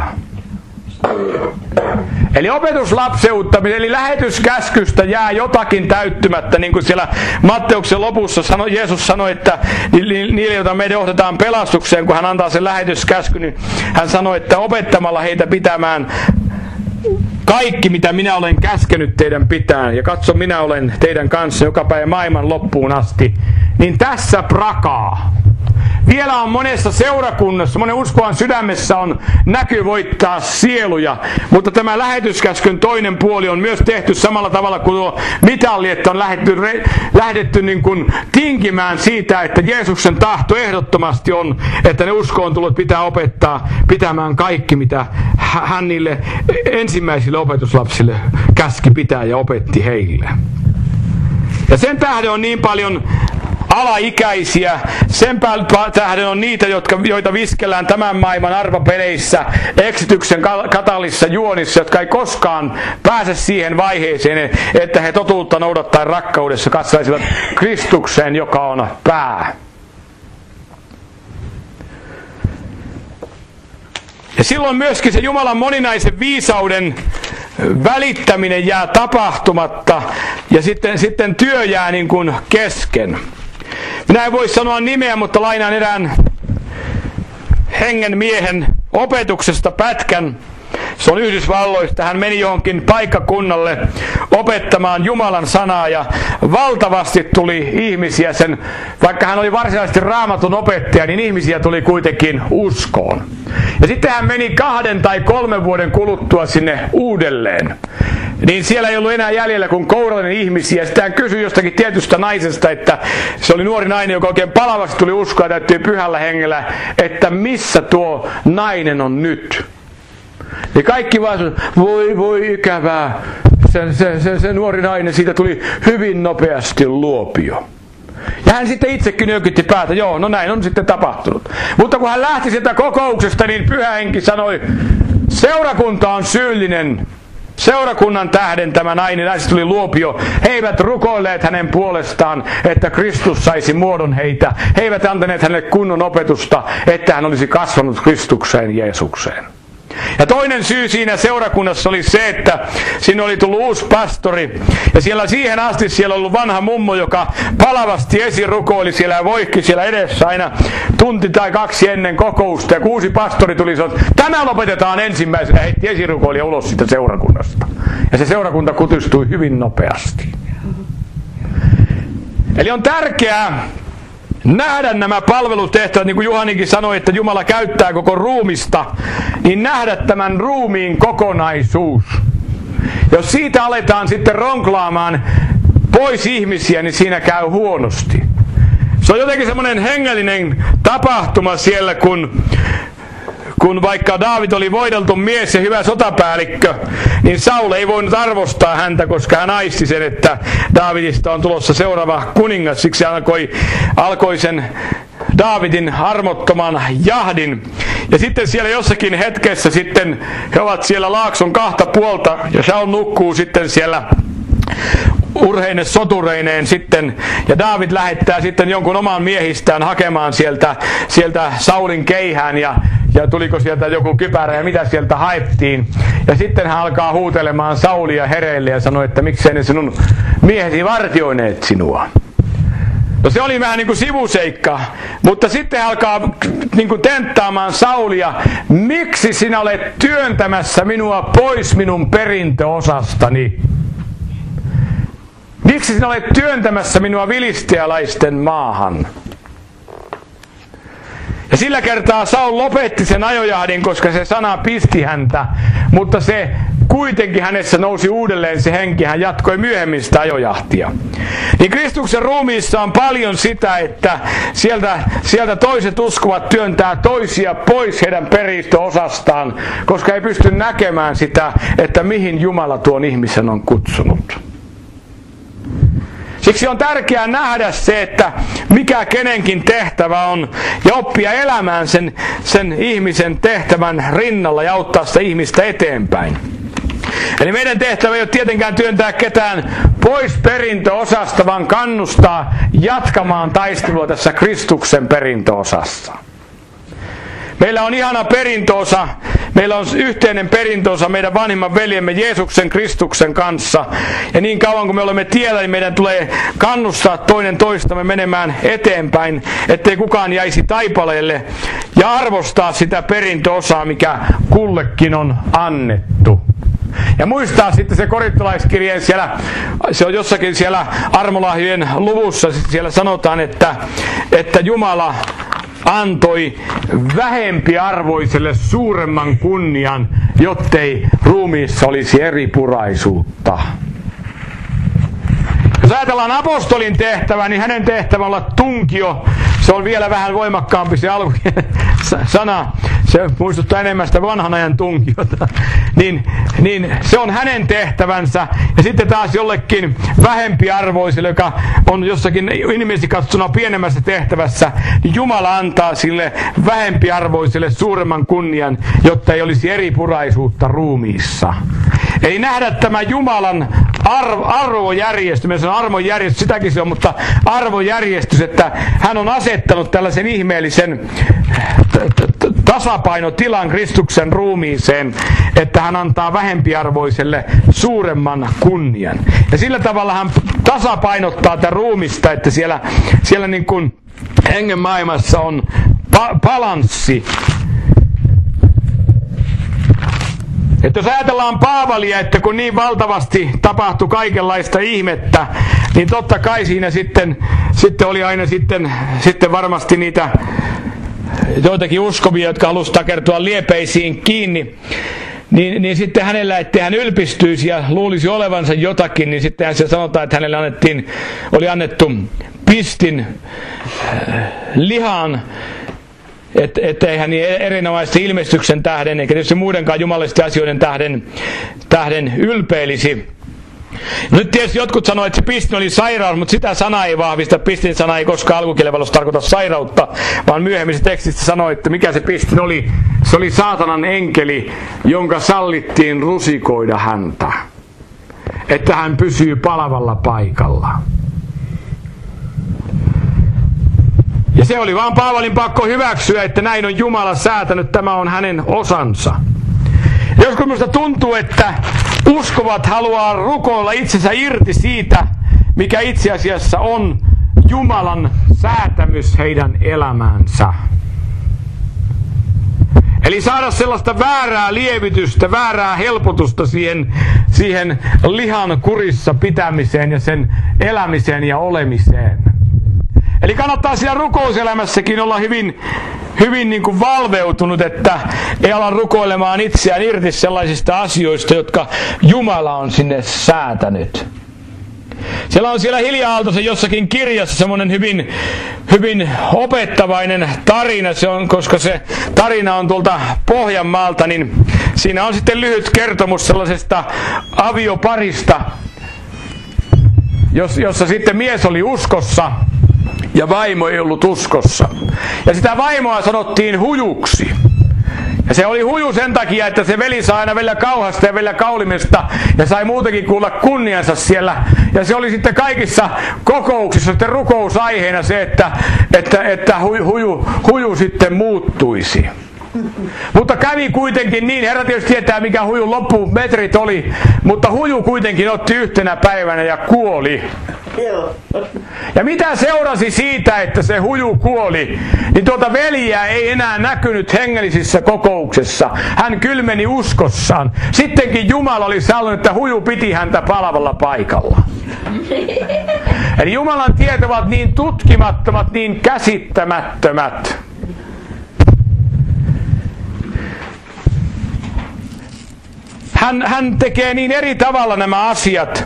Eli opetuslapseuttaminen, eli lähetyskäskystä jää jotakin täyttymättä, niin kuin siellä Matteuksen lopussa sanoi, Jeesus sanoi, että niille, joita me johdetaan pelastukseen, kun hän antaa sen lähetyskäsky, niin hän sanoi, että opettamalla heitä pitämään kaikki, mitä minä olen käskenyt teidän pitää, ja katso, minä olen teidän kanssa joka päivä maailman loppuun asti, niin tässä prakaa. Vielä on monessa seurakunnassa, monen uskovan sydämessä on näky voittaa sieluja, mutta tämä lähetyskäskyn toinen puoli on myös tehty samalla tavalla kuin tuo mitalli, että on lähdetty, lähdetty niin kuin tinkimään siitä, että Jeesuksen tahto ehdottomasti on, että ne uskoon tullut pitää opettaa pitämään kaikki, mitä hän niille ensimmäisille opetuslapsille käski pitää ja opetti heille. Ja sen tähden on niin paljon alaikäisiä, sen tähden on niitä, jotka, joita viskellään tämän maailman arvapeleissä, eksityksen katalissa juonissa, jotka ei koskaan pääse siihen vaiheeseen, että he totuutta noudattaen rakkaudessa katsaisivat Kristukseen, joka on pää. Ja silloin myöskin se Jumalan moninaisen viisauden välittäminen jää tapahtumatta ja sitten, sitten työ jää niin kuin kesken. Minä en voi sanoa nimeä, mutta lainaan erään hengen miehen opetuksesta pätkän. Se on Yhdysvalloista. Hän meni johonkin paikkakunnalle opettamaan Jumalan sanaa ja valtavasti tuli ihmisiä sen, vaikka hän oli varsinaisesti raamatun opettaja, niin ihmisiä tuli kuitenkin uskoon. Ja sitten hän meni kahden tai kolmen vuoden kuluttua sinne uudelleen. Niin siellä ei ollut enää jäljellä kuin kourallinen ihmisiä. Sitten hän kysyi jostakin tietystä naisesta, että se oli nuori nainen, joka oikein palavasti tuli uskoa ja täyttyi pyhällä hengellä, että missä tuo nainen on nyt. Ja kaikki vaan sanoi, voi voi ikävää, se, se, se, se nuori nainen, siitä tuli hyvin nopeasti luopio. Ja hän sitten itsekin nyökytti päätä, joo, no näin on sitten tapahtunut. Mutta kun hän lähti sieltä kokouksesta, niin Pyhä Henki sanoi, seurakunta on syyllinen. Seurakunnan tähden tämä nainen, naisesta tuli luopio. He eivät rukoilleet hänen puolestaan, että Kristus saisi muodon heitä. He eivät antaneet hänelle kunnon opetusta, että hän olisi kasvanut Kristukseen Jeesukseen. Ja toinen syy siinä seurakunnassa oli se, että siinä oli tullut uusi pastori. Ja siellä siihen asti siellä oli ollut vanha mummo, joka palavasti esirukoili siellä ja voikki siellä edessä aina tunti tai kaksi ennen kokousta. Ja kun uusi pastori tuli, sanoi, että tämä lopetetaan ensimmäisenä, heitti esirukoilija ulos siitä seurakunnasta. Ja se seurakunta kutistui hyvin nopeasti. Eli on tärkeää nähdä nämä palvelutehtävät, niin kuin Juhanikin sanoi, että Jumala käyttää koko ruumista, niin nähdä tämän ruumiin kokonaisuus. Jos siitä aletaan sitten ronklaamaan pois ihmisiä, niin siinä käy huonosti. Se on jotenkin semmoinen hengellinen tapahtuma siellä, kun kun vaikka Daavid oli voideltu mies ja hyvä sotapäällikkö, niin Saul ei voinut arvostaa häntä, koska hän aisti sen, että Daavidista on tulossa seuraava kuningas. Siksi alkoi, alkoi sen Daavidin armottoman jahdin. Ja sitten siellä jossakin hetkessä sitten he ovat siellä laakson kahta puolta ja Saul nukkuu sitten siellä urheine sotureineen sitten, ja Daavid lähettää sitten jonkun oman miehistään hakemaan sieltä, sieltä Saulin keihään, ja, ja tuliko sieltä joku kypärä ja mitä sieltä haettiin. Ja sitten hän alkaa huutelemaan Saulia hereille ja sanoi, että miksei ne sinun miehesi vartioineet sinua. No se oli vähän niin kuin sivuseikka, mutta sitten hän alkaa niin kuin tenttaamaan Saulia, miksi sinä olet työntämässä minua pois minun perintöosastani? Miksi sinä olet työntämässä minua filistealaisten maahan? Ja sillä kertaa Saul lopetti sen ajojahdin, koska se sana pisti häntä, mutta se kuitenkin hänessä nousi uudelleen se henki, hän jatkoi myöhemmin sitä ajojahtia. Niin Kristuksen ruumiissa on paljon sitä, että sieltä, sieltä toiset uskovat työntää toisia pois heidän peristöosastaan, koska ei pysty näkemään sitä, että mihin Jumala tuon ihmisen on kutsunut. Siksi on tärkeää nähdä se, että mikä kenenkin tehtävä on, ja oppia elämään sen, sen ihmisen tehtävän rinnalla ja auttaa sitä ihmistä eteenpäin. Eli meidän tehtävä ei ole tietenkään työntää ketään pois perintöosasta, vaan kannustaa jatkamaan taistelua tässä Kristuksen perintöosassa. Meillä on ihana perintöosa, meillä on yhteinen perintöosa meidän vanhimman veljemme Jeesuksen Kristuksen kanssa. Ja niin kauan kuin me olemme tiellä, niin meidän tulee kannustaa toinen toistamme menemään eteenpäin, ettei kukaan jäisi taipaleelle, ja arvostaa sitä perintöosaa, mikä kullekin on annettu. Ja muistaa sitten se korintolaiskirjeen siellä, se on jossakin siellä armolahjojen luvussa, siellä sanotaan, että, että Jumala antoi vähempiarvoiselle suuremman kunnian, jottei ruumiissa olisi eripuraisuutta. Jos ajatellaan apostolin tehtävä, niin hänen tehtävä on olla tunkio. Se on vielä vähän voimakkaampi se alku sana. Se muistuttaa enemmän sitä vanhan ajan tunkiota. Niin, niin se on hänen tehtävänsä. Ja sitten taas jollekin vähempiarvoiselle, joka on jossakin inhimillisesti katsottuna pienemmässä tehtävässä, niin Jumala antaa sille vähempiarvoiselle suuremman kunnian, jotta ei olisi eripuraisuutta ruumiissa. Ei nähdä tämä Jumalan arvo, arvojärjestys, me sanon arvojärjestys, sitäkin se on, mutta arvojärjestys, että hän on asettanut tällaisen ihmeellisen tasapainotilan Kristuksen ruumiiseen, että hän antaa vähempiarvoiselle suuremman kunnian. Ja sillä tavalla hän tasapainottaa tätä ruumista, että siellä, siellä niin kuin hengen maailmassa on pa- balanssi. Että jos ajatellaan Paavalia, että kun niin valtavasti tapahtui kaikenlaista ihmettä, niin totta kai siinä sitten, sitten oli aina sitten, sitten varmasti niitä joitakin uskovia, jotka halusivat takertua liepeisiin kiinni. Niin, niin sitten hänellä, ettei hän ylpistyisi ja luulisi olevansa jotakin, niin sitten se sanotaan, että hänelle annettiin, oli annettu pistin äh, lihaan, että et ei hän niin erinomaisesti ilmestyksen tähden, eikä tietysti muidenkaan jumalallisten asioiden tähden, tähden ylpeilisi. Nyt tietysti jotkut sanoivat, että se pistin oli sairaus, mutta sitä sanaa ei vahvista. Pistin sana ei koskaan alkukielivalossa tarkoita sairautta, vaan myöhemmin se tekstistä sanoi, että mikä se pistin oli. Se oli saatanan enkeli, jonka sallittiin rusikoida häntä, että hän pysyy palavalla paikalla. Ja se oli vaan Paavalin pakko hyväksyä, että näin on Jumala säätänyt, tämä on hänen osansa. Joskus minusta tuntuu, että uskovat haluaa rukoilla itsensä irti siitä, mikä itse asiassa on Jumalan säätämys heidän elämäänsä. Eli saada sellaista väärää lievitystä, väärää helpotusta siihen, siihen lihan kurissa pitämiseen ja sen elämiseen ja olemiseen. Eli kannattaa siellä rukouselämässäkin olla hyvin, hyvin niin kuin valveutunut, että ei ala rukoilemaan itseään irti sellaisista asioista, jotka Jumala on sinne säätänyt. Siellä on siellä Hilja Aaltosen jossakin kirjassa semmoinen hyvin, hyvin opettavainen tarina, se on, koska se tarina on tuolta Pohjanmaalta, niin siinä on sitten lyhyt kertomus sellaisesta avioparista, jossa sitten mies oli uskossa ja vaimo ei ollut uskossa. Ja sitä vaimoa sanottiin hujuksi. Ja se oli huju sen takia, että se veli sai aina välillä kauhasta ja välillä kaulimesta ja sai muutenkin kuulla kunniansa siellä. Ja se oli sitten kaikissa kokouksissa sitten rukousaiheena se, että, että, että huju, huju sitten muuttuisi. Mutta kävi kuitenkin niin, herra tietysti tietää mikä hujun loppumetrit oli, mutta huju kuitenkin otti yhtenä päivänä ja kuoli. Ja mitä seurasi siitä, että se huju kuoli, niin tuota veljeä ei enää näkynyt hengellisissä kokouksessa. Hän kylmeni uskossaan. Sittenkin Jumala oli sallinut, että huju piti häntä palavalla paikalla. Eli Jumalan tiet ovat niin tutkimattomat, niin käsittämättömät. Hän, hän tekee niin eri tavalla nämä asiat.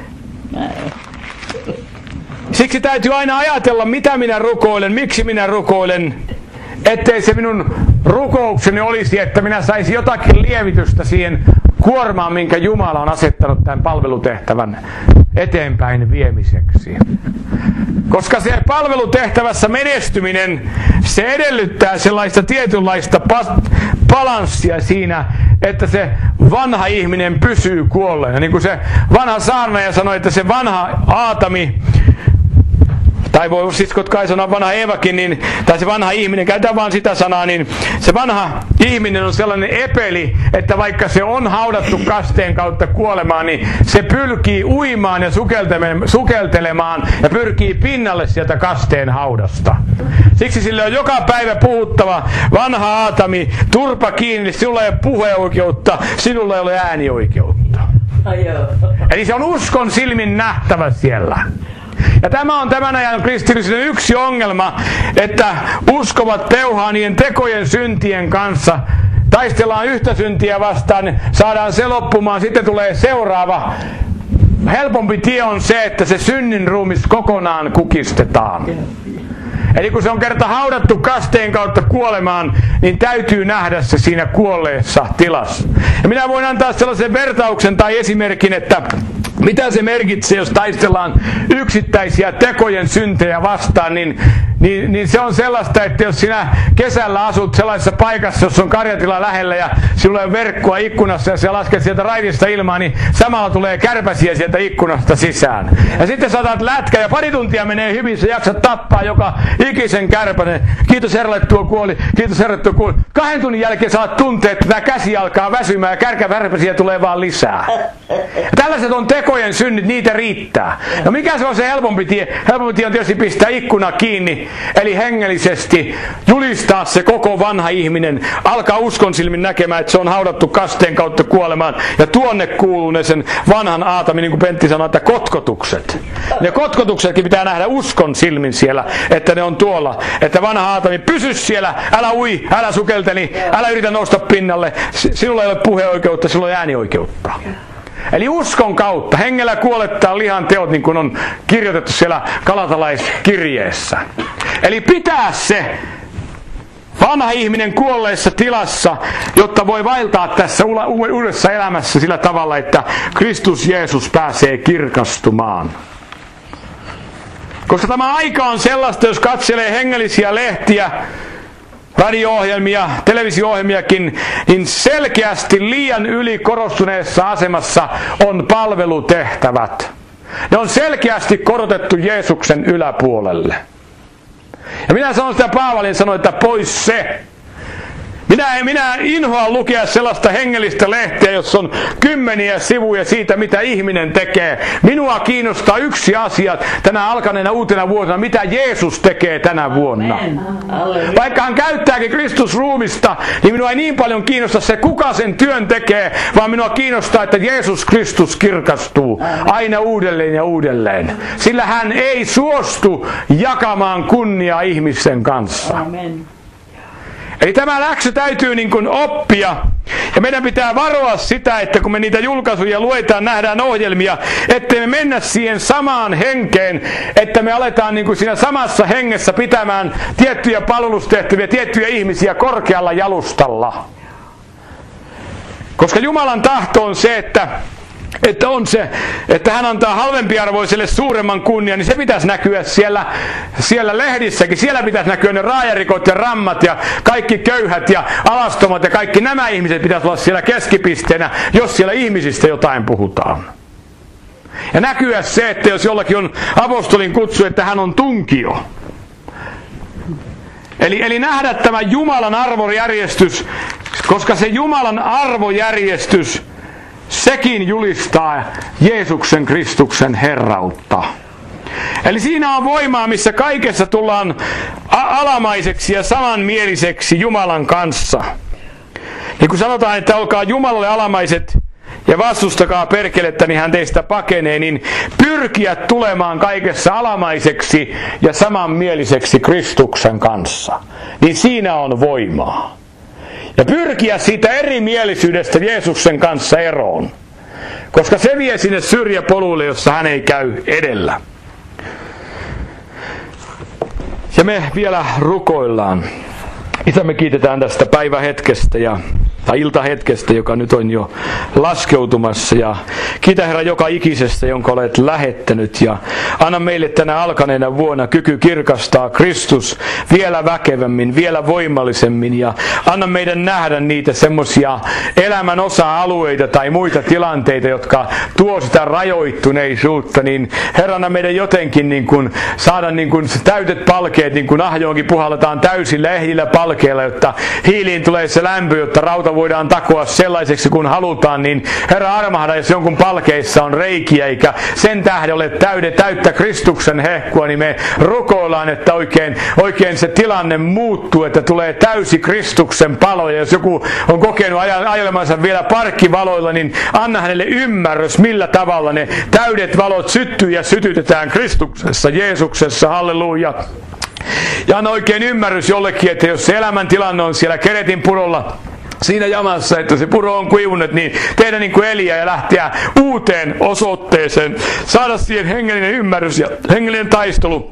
Siksi täytyy aina ajatella, mitä minä rukoilen, miksi minä rukoilen, ettei se minun rukoukseni olisi, että minä saisin jotakin lievitystä siihen kuormaan, minkä Jumala on asettanut tämän palvelutehtävän eteenpäin viemiseksi. Koska se palvelutehtävässä menestyminen, se edellyttää sellaista tietynlaista balanssia siinä, että se vanha ihminen pysyy kuolleena. Niin kuin se vanha saarnaaja sanoi, että se vanha Aatami, tai voi siskot kai sanoa vanha Eevakin, niin, tai se vanha ihminen, käytetään vaan sitä sanaa, niin se vanha ihminen on sellainen epeli, että vaikka se on haudattu kasteen kautta kuolemaan, niin se pyrkii uimaan ja sukeltelemaan ja pyrkii pinnalle sieltä kasteen haudasta. Siksi sille on joka päivä puhuttava, vanha Aatami, turpa kiinni, sinulla ei ole puheoikeutta, sinulla ei ole äänioikeutta. Eli se on uskon silmin nähtävä siellä. Ja tämä on tämän ajan kristillisyyden yksi ongelma, että uskovat peuhaa niiden tekojen syntien kanssa. Taistellaan yhtä syntiä vastaan, saadaan se loppumaan, sitten tulee seuraava. Helpompi tie on se, että se synnin ruumis kokonaan kukistetaan. Eli kun se on kerta haudattu kasteen kautta kuolemaan, niin täytyy nähdä se siinä kuolleessa tilassa. Ja minä voin antaa sellaisen vertauksen tai esimerkin, että Mitä se merkitsee, jos taistellaan yksittäisiä tekojen syntejä vastaan, niin, niin, niin se on sellaista, että jos sinä kesällä asut sellaisessa paikassa, jossa on karjatila lähellä ja sinulla on verkkoa ikkunassa ja sä lasket sieltä raidista ilmaa, niin samalla tulee kärpäsiä sieltä ikkunasta sisään. Ja sitten saatat lätkä ja pari tuntia menee hyvin, sä jaksat tappaa joka ikisen kärpänen. Kiitos Herralle, tuo kuoli, kiitos Herralle, tuo kuoli. Kahden tunnin jälkeen saat tuntea, että tämä käsi alkaa väsymään ja kärkäkärpäsiä tulee vaan lisää. Ja tällaiset on tekojen synnit, niitä riittää. No mikä se on se helpompi tie? Helpompi tie on tietysti pistää ikkuna kiinni, eli hengellisesti julistaa se koko vanha ihminen, alkaa uskon silmin näkemään, että se on haudattu kasteen kautta kuolemaan, ja tuonne kuuluu ne sen vanhan Aatamin, niin kuin Pentti sanoi, että kotkotukset. Ne kotkotuksetkin pitää nähdä uskon silmin siellä, että ne on tuolla, että vanha Aatami, pysy siellä, älä ui, älä sukelteli, älä yritä nousta pinnalle, sinulla ei ole puheoikeutta, sinulla on äänioikeutta. Eli uskon kautta hengellä kuolettaa lihan teot, niin kuin on kirjoitettu siellä Galatalaiskirjeessä. Eli pitää se vanha ihminen kuolleessa tilassa, jotta voi vaeltaa tässä uudessa elämässä sillä tavalla, että Kristus Jeesus pääsee kirkastumaan. Koska tämä aika on sellaista, jos katselee hengellisiä lehtiä, radio-ohjelmia, televisio-ohjelmiakin, niin selkeästi liian ylikorostuneessa asemassa on palvelutehtävät. Ne on selkeästi korotettu Jeesuksen yläpuolelle. Ja minä sanon sitä, Paavalin sanoi, että pois se. Minä, minä inhoan lukea sellaista hengellistä lehteä, jossa on kymmeniä sivuja siitä, mitä ihminen tekee. Minua kiinnostaa yksi asia tänä alkaneena uutena vuotena, mitä Jeesus tekee tänä vuonna. Vaikka hän käyttääkin Kristusruumista, niin minua ei niin paljon kiinnosta se, kuka sen työn tekee, vaan minua kiinnostaa, että Jeesus Kristus kirkastuu aina uudelleen ja uudelleen. Sillä hän ei suostu jakamaan kunniaa ihmisten kanssa. Amen. Eli tämä läksy täytyy niin kuin oppia, ja meidän pitää varoa sitä, että kun me niitä julkaisuja luetaan, nähdään ohjelmia, ettei me mennä siihen samaan henkeen, että me aletaan niin kuin siinä samassa hengessä pitämään tiettyjä palvelustehtäviä, tiettyjä ihmisiä korkealla jalustalla. Koska Jumalan tahto on se, että että on se, että hän antaa halvempiarvoiselle suuremman kunnian, niin se pitäisi näkyä siellä, siellä lehdissäkin. Siellä pitäisi näkyä ne raajarikot ja rammat ja kaikki köyhät ja alastomat ja kaikki nämä ihmiset pitäisi olla siellä keskipisteenä, jos siellä ihmisistä jotain puhutaan. Ja näkyä se, että jos jollakin on apostolin kutsu, että hän on tunkio. Eli, eli nähdä tämä Jumalan arvojärjestys, koska se Jumalan arvojärjestys sekin julistaa Jeesuksen Kristuksen herrautta. Eli siinä on voimaa, missä kaikessa tullaan alamaiseksi ja samanmieliseksi Jumalan kanssa. Niin kun sanotaan, että olkaa Jumalalle alamaiset ja vastustakaa perkelettä, niin hän teistä pakenee, niin pyrkiä tulemaan kaikessa alamaiseksi ja samanmieliseksi Kristuksen kanssa. Niin siinä on voimaa. Ja pyrkiä siitä erimielisyydestä Jeesuksen kanssa eroon. Koska se vie sinne syrjäpoluille, jossa hän ei käy edellä. Ja me vielä rukoillaan. Isä, me kiitetään tästä päivähetkestä ja tai iltahetkestä, joka nyt on jo laskeutumassa. Ja kiitä Herra joka ikisestä, jonka olet lähettänyt. Ja anna meille tänä alkaneena vuonna kyky kirkastaa Kristus vielä väkevämmin, vielä voimallisemmin. Ja anna meidän nähdä niitä semmoisia elämän osa-alueita tai muita tilanteita, jotka tuo sitä rajoittuneisuutta. Niin Herra, anna meidän jotenkin niin kuin saada niin kuin täytet palkeet, niin kuin ahjoonkin puhalletaan täysillä ehdillä palkeilla, jotta hiiliin tulee se lämpö, jotta rauta voidaan takoa sellaiseksi kun halutaan, niin Herra armahda, jos jonkun palkeissa on reikiä, eikä sen tähden ole täyde, täyttä Kristuksen hehkua, niin me rukoillaan, että oikein, oikein se tilanne muuttuu, että tulee täysi Kristuksen palo, ja jos joku on kokenut ajelemansa vielä parkkivaloilla, niin anna hänelle ymmärrys, millä tavalla ne täydet valot syttyy ja sytytetään Kristuksessa, Jeesuksessa, halleluja. Ja anna oikein ymmärrys jollekin, että jos se elämäntilanne on siellä Keretin purolla, siinä jamassa, että se puro on kuivunut, niin tehdä niin kuin Elia ja lähteä uuteen osoitteeseen. Saada siihen hengellinen ymmärrys ja hengellinen taistelu.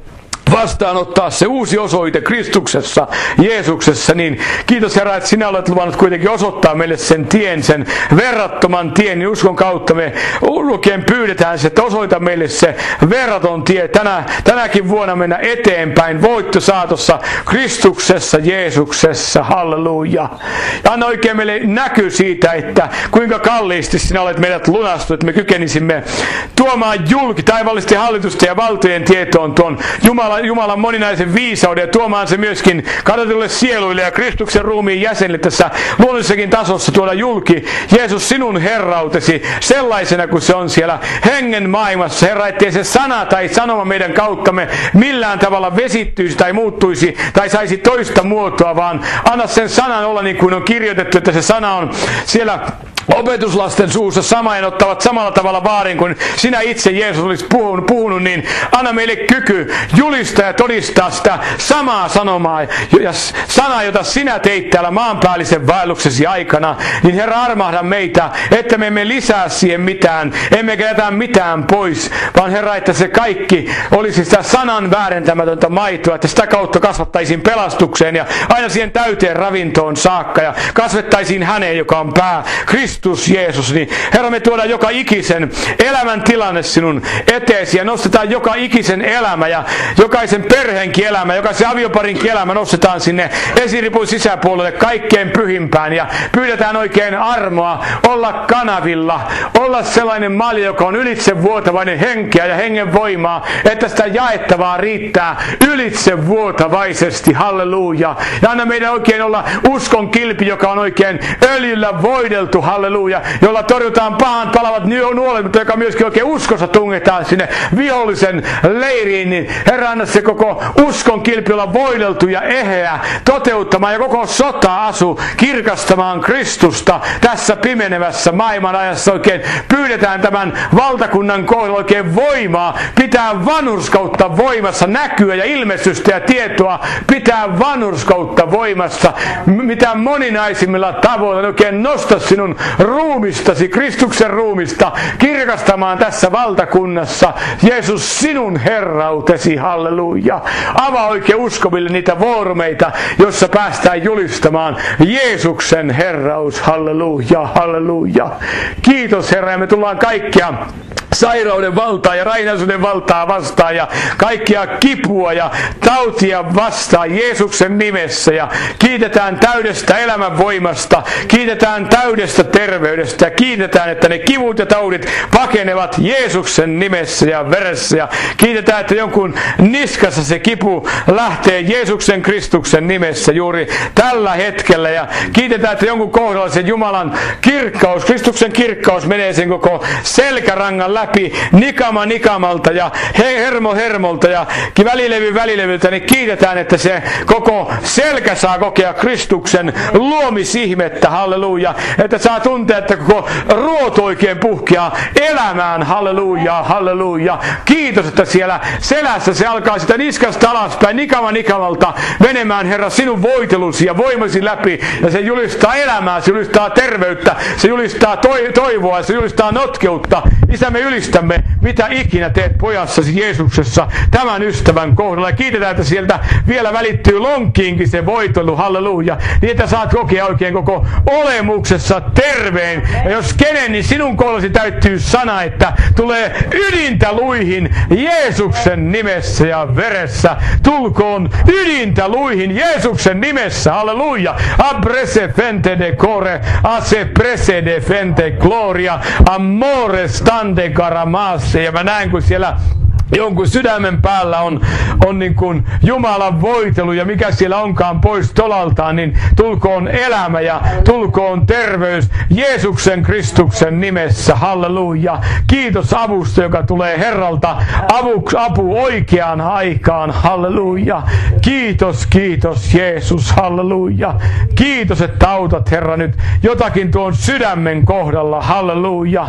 vastaanottaa se uusi osoite Kristuksessa, Jeesuksessa, niin kiitos Herra, että sinä olet luvannut kuitenkin osoittaa meille sen tien, sen verrattoman tien, niin uskon kautta me oikein pyydetään se, että osoita meille se verraton tie tänä, tänäkin vuonna mennä eteenpäin voittosaatossa Kristuksessa, Jeesuksessa, halleluja. Ja anna oikein meille näky siitä, että kuinka kalliisti sinä olet meidät lunastu, että me kykenisimme tuomaan julki taivallisesti hallitusta ja valtojen tietoon tuon Jumalan, Jumalan moninaisen viisauden ja tuomaan se myöskin kadotuille sieluille ja Kristuksen ruumiin jäsenille tässä luonnollisessakin tasossa tuoda julki Jeesus sinun herrautesi sellaisena kuin se on siellä hengen maailmassa. Herra, ettei se sana tai sanoma meidän kauttamme millään tavalla vesittyisi tai muuttuisi tai saisi toista muotoa, vaan anna sen sanan olla niin kuin on kirjoitettu, että se sana on siellä opetuslasten suussa sama ja ottavat samalla tavalla vaarin kuin sinä itse Jeesus olisi puhunut, puhunut, niin anna meille kyky julistaa ja todistaa sitä samaa sanomaa ja sanaa, jota sinä teit täällä maanpäällisen vaelluksesi aikana, niin Herra, armahda meitä, että me emme lisää siihen mitään, emmekä jätä mitään pois, vaan Herra, että se kaikki olisi sitä sanan väärentämätöntä maitoa, että sitä kautta kasvattaisiin pelastukseen ja aina siihen täyteen ravintoon saakka ja kasvettaisiin häneen, joka on pää, Kristus Jeesus, niin Herra, me tuodaan joka ikisen elämän tilanne sinun eteesi ja nostetaan joka ikisen elämä ja jokaisen perheenkin elämä, jokaisen avioparinkin elämä nostetaan sinne esiripun sisäpuolelle kaikkein pyhimpään ja pyydetään oikein armoa olla kanavilla, olla sellainen malli, joka on ylitsevuotavainen henkeä ja hengen voimaa, että sitä jaettavaa riittää ylitsevuotavaisesti, halleluja. Ja anna meidän oikein olla uskon kilpi, joka on oikein öljyllä voideltu, halleluja, jolla torjutaan pahan palavat nuolet, mutta joka myöskin oikein uskossa tungetaan sinne vihollisen leiriin, niin Herra, anna se koko uskon kilpi olla voideltu ja eheä toteuttamaan ja koko sota asu kirkastamaan Kristusta tässä pimenevässä maailman ajassa. Oikein pyydetään tämän valtakunnan kohdalla oikein voimaa, pitää vanhurskautta voimassa, näkyä ja ilmestystä ja tietoa, pitää vanhurskautta voimassa, mitä moninaisimmilla tavoilla, oikein nosta sinun ruumistasi, Kristuksen ruumista, kirkastamaan tässä valtakunnassa, Jeesus, sinun herrautesi, halleluja. Avaa oikein uskoville niitä vormeita, jossa päästään julistamaan Jeesuksen herraus, halleluja, halleluja. Kiitos Herra, ja me tullaan kaikkia sairauden valtaa ja rainaisuuden valtaa vastaan ja kaikkia kipua ja tautia vastaan Jeesuksen nimessä ja kiitetään täydestä elämän voimasta, kiitetään täydestä terveydestä ja kiitetään, että ne kivut ja taudit pakenevat Jeesuksen nimessä ja veressä ja kiitetään, että jonkun niskassa se kipu lähtee Jeesuksen Kristuksen nimessä juuri tällä hetkellä ja kiitetään, että jonkun kohdalla se Jumalan kirkkaus, Kristuksen kirkkaus menee sen koko selkärangan läpi nikama nikamalta ja hermo hermolta ja välilevy välilevyltä, niin kiitetään, että se koko selkä saa kokea Kristuksen luomisihmettä, halleluja, että saa tuntea, että koko ruoto oikein puhkeaa elämään, halleluja, halleluja. Kiitos, että siellä selässä se alkaa sitä niskasta alaspäin nikama nikamalta menemään, Herra, sinun voitelusi ja voimasi läpi ja se julistaa elämää, se julistaa terveyttä, se julistaa toivoa, se julistaa notkeutta. Isä, me ylistämme, mitä ikinä teet pojassasi Jeesuksessa tämän ystävän kohdalla. Ja kiitetään, että sieltä vielä välittyy lonkiinkin se voitelu, halleluja. Niin, että saat kokea oikein koko olemuksessa terveen. Ja jos kenen, niin sinun kohdallasi täyttyy sana, että tulee ydintä luihin Jeesuksen nimessä ja veressä. Tulkoon ydintä luihin Jeesuksen nimessä, halleluja. Abrese fente de core, ase prese de fente gloria, amore stande caramasse. Ja mä näen, kun siellä jonkun sydämen päällä on, on niin kuin Jumalan voitelu ja mikä siellä onkaan pois tolaltaan, niin tulkoon elämä ja tulkoon terveys Jeesuksen Kristuksen nimessä, halleluja. Kiitos avusta, joka tulee Herralta, avuks, apu oikeaan aikaan, halleluja. Kiitos, kiitos Jeesus, halleluja. Kiitos, että autat Herra nyt jotakin tuon sydämen kohdalla, halleluja.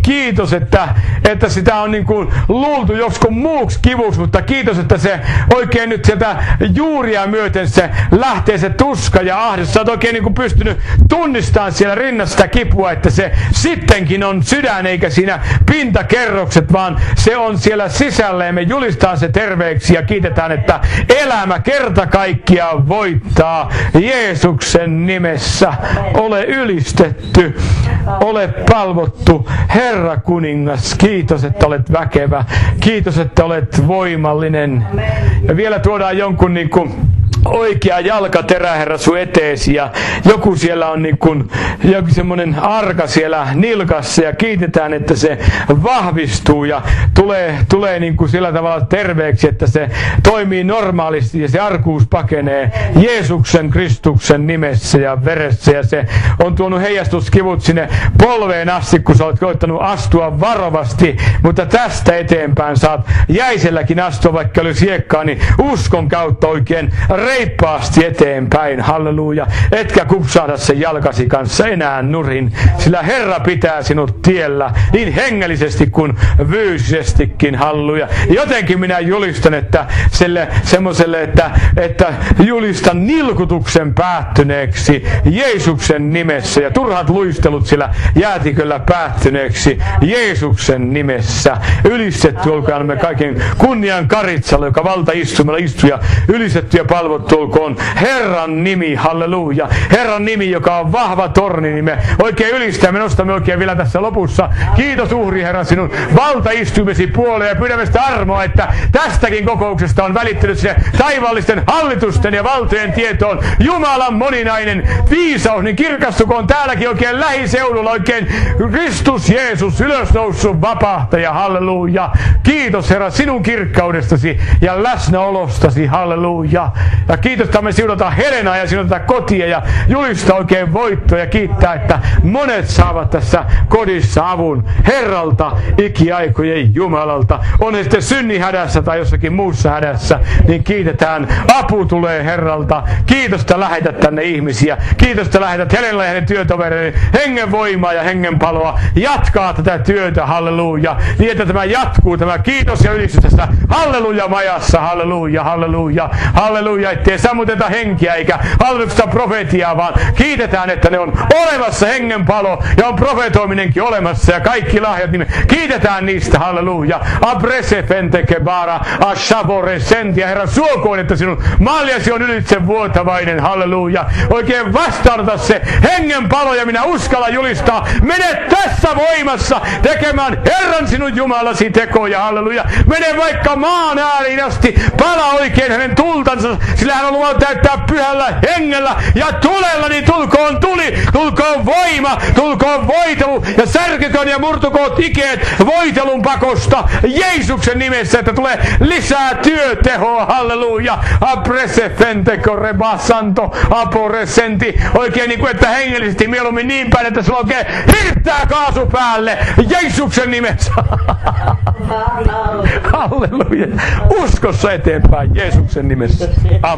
kiitos, että, että sitä on niin kuin luultu joskus muuksi kivuksi, mutta kiitos, että se oikein nyt sieltä juuria myöten se lähtee se tuska ja ahdus. Sä oot oikein niin kuin pystynyt tunnistamaan siellä rinnassa sitä kipua, että se sittenkin on sydän eikä siinä pintakerrokset, vaan se on siellä sisällä ja me julistaan se terveeksi ja kiitetään, että elämä kerta kaikkiaan voittaa Jeesuksen nimessä. Ole ylistetty, ole palvottu, Herra kuningas. Kiitos, että olet väkevä. Kiitos, että olet voimallinen. Ja vielä tuodaan jonkun niin kuin oikea jalkaterä, Herra, sun eteesi ja joku siellä on niin kuin joku semmoinen arka siellä nilkassa ja kiitetään, että se vahvistuu ja tulee, tulee niin kuin sillä tavalla terveeksi, että se toimii normaalisti ja se arkuus pakenee Jeesuksen Kristuksen nimessä ja veressä ja se on tuonut heijastuskivut sinne polveen asti, kun sä oot koittanut astua varovasti, mutta tästä eteenpäin saat jäiselläkin astua, vaikka olisi hiekkaa, niin uskon kautta oikein reippaasti eteenpäin, halleluja, etkä kupsahda sen jalkasi kanssa enää nurin, sillä Herra pitää sinut tiellä niin hengellisesti kuin fyysisestikin, halleluja. Jotenkin minä julistan, että sille semmoiselle, että, että julistan nilkutuksen päättyneeksi Jeesuksen nimessä ja turhat luistelut sillä jäätiköllä päättyneeksi Jeesuksen nimessä. Ylistetty olkaan me kaiken kunnian Karitsalla, joka valtaistumalla istuu ja ylistetty ja palvottu olkoon Herran nimi, halleluja. Herran nimi, joka on vahva torni, niin me oikein ylistämme, nostamme oikein vielä tässä lopussa. Kiitos uhri, Herra, sinun valtaistumesi puoleen ja pyydämme sitä armoa, että tästäkin kokouksesta on välittynyt se taivaallisten hallitusten ja valtojen tietoon Jumalan moninainen viisaus, niin kirkastukoon täälläkin oikein lähiseudulla oikein Kristus Jeesus, ylösnoussut vapahtaja, halleluja. Kiitos, Herra, sinun kirkkaudestasi ja läsnäolostasi, halleluja. Ja kiitos, että me siunataan Helenaa ja siunataan kotia ja julistaa oikein voittoa ja kiittää, että monet saavat tässä kodissa avun Herralta, ikiaikojen Jumalalta. On he sitten synnihädässä tai jossakin muussa hädässä, niin kiitetään, apu tulee Herralta. Kiitos, että lähetät tänne ihmisiä. Kiitos, että lähetät Helenalla ja hänen työtovereille hengen voimaa ja hengen paloa. Jatkaa tätä työtä, halleluja. Niin, että tämä jatkuu, tämä kiitos ja ylistys tässä halleluja majassa, halleluja, halleluja, halleluja. Ettei sammuteta henkiä eikä hallitusta profetiaa, vaan kiitetään, että ne on olemassa hengenpalo ja on profetoiminenkin olemassa ja kaikki lahjat, niin kiitetään niistä, halleluja. Abrese fentekebara, ashabore sentia, Herra, suokoon, että sinun maljasi on ylitse vuotavainen, halleluja. Oikein vastaanota se hengenpalo ja minä uskallan julistaa, mene tässä voimassa tekemään Herran sinun Jumalasi tekoja, halleluja. Mene vaikka maan ääriin asti, pala oikein hänen tultansa, sillä hän on luvannut täyttää pyhällä hengellä ja tulella, niin tulkoon tuli, tulkoon voima, tulkoon voitelu ja särkyköön ja murtukoon ikeet voitelun pakosta Jeesuksen nimessä, että tulee lisää työtehoa, halleluja. Abrese fenteko rebasanto aporesenti, oikein niin kuin että hengellisesti mieluummin niin päin, että sulla oikein hirttää kaasu päälle Jeesuksen nimessä. Halleluja. Uskossa eteenpäin Jeesuksen nimessä. Amen.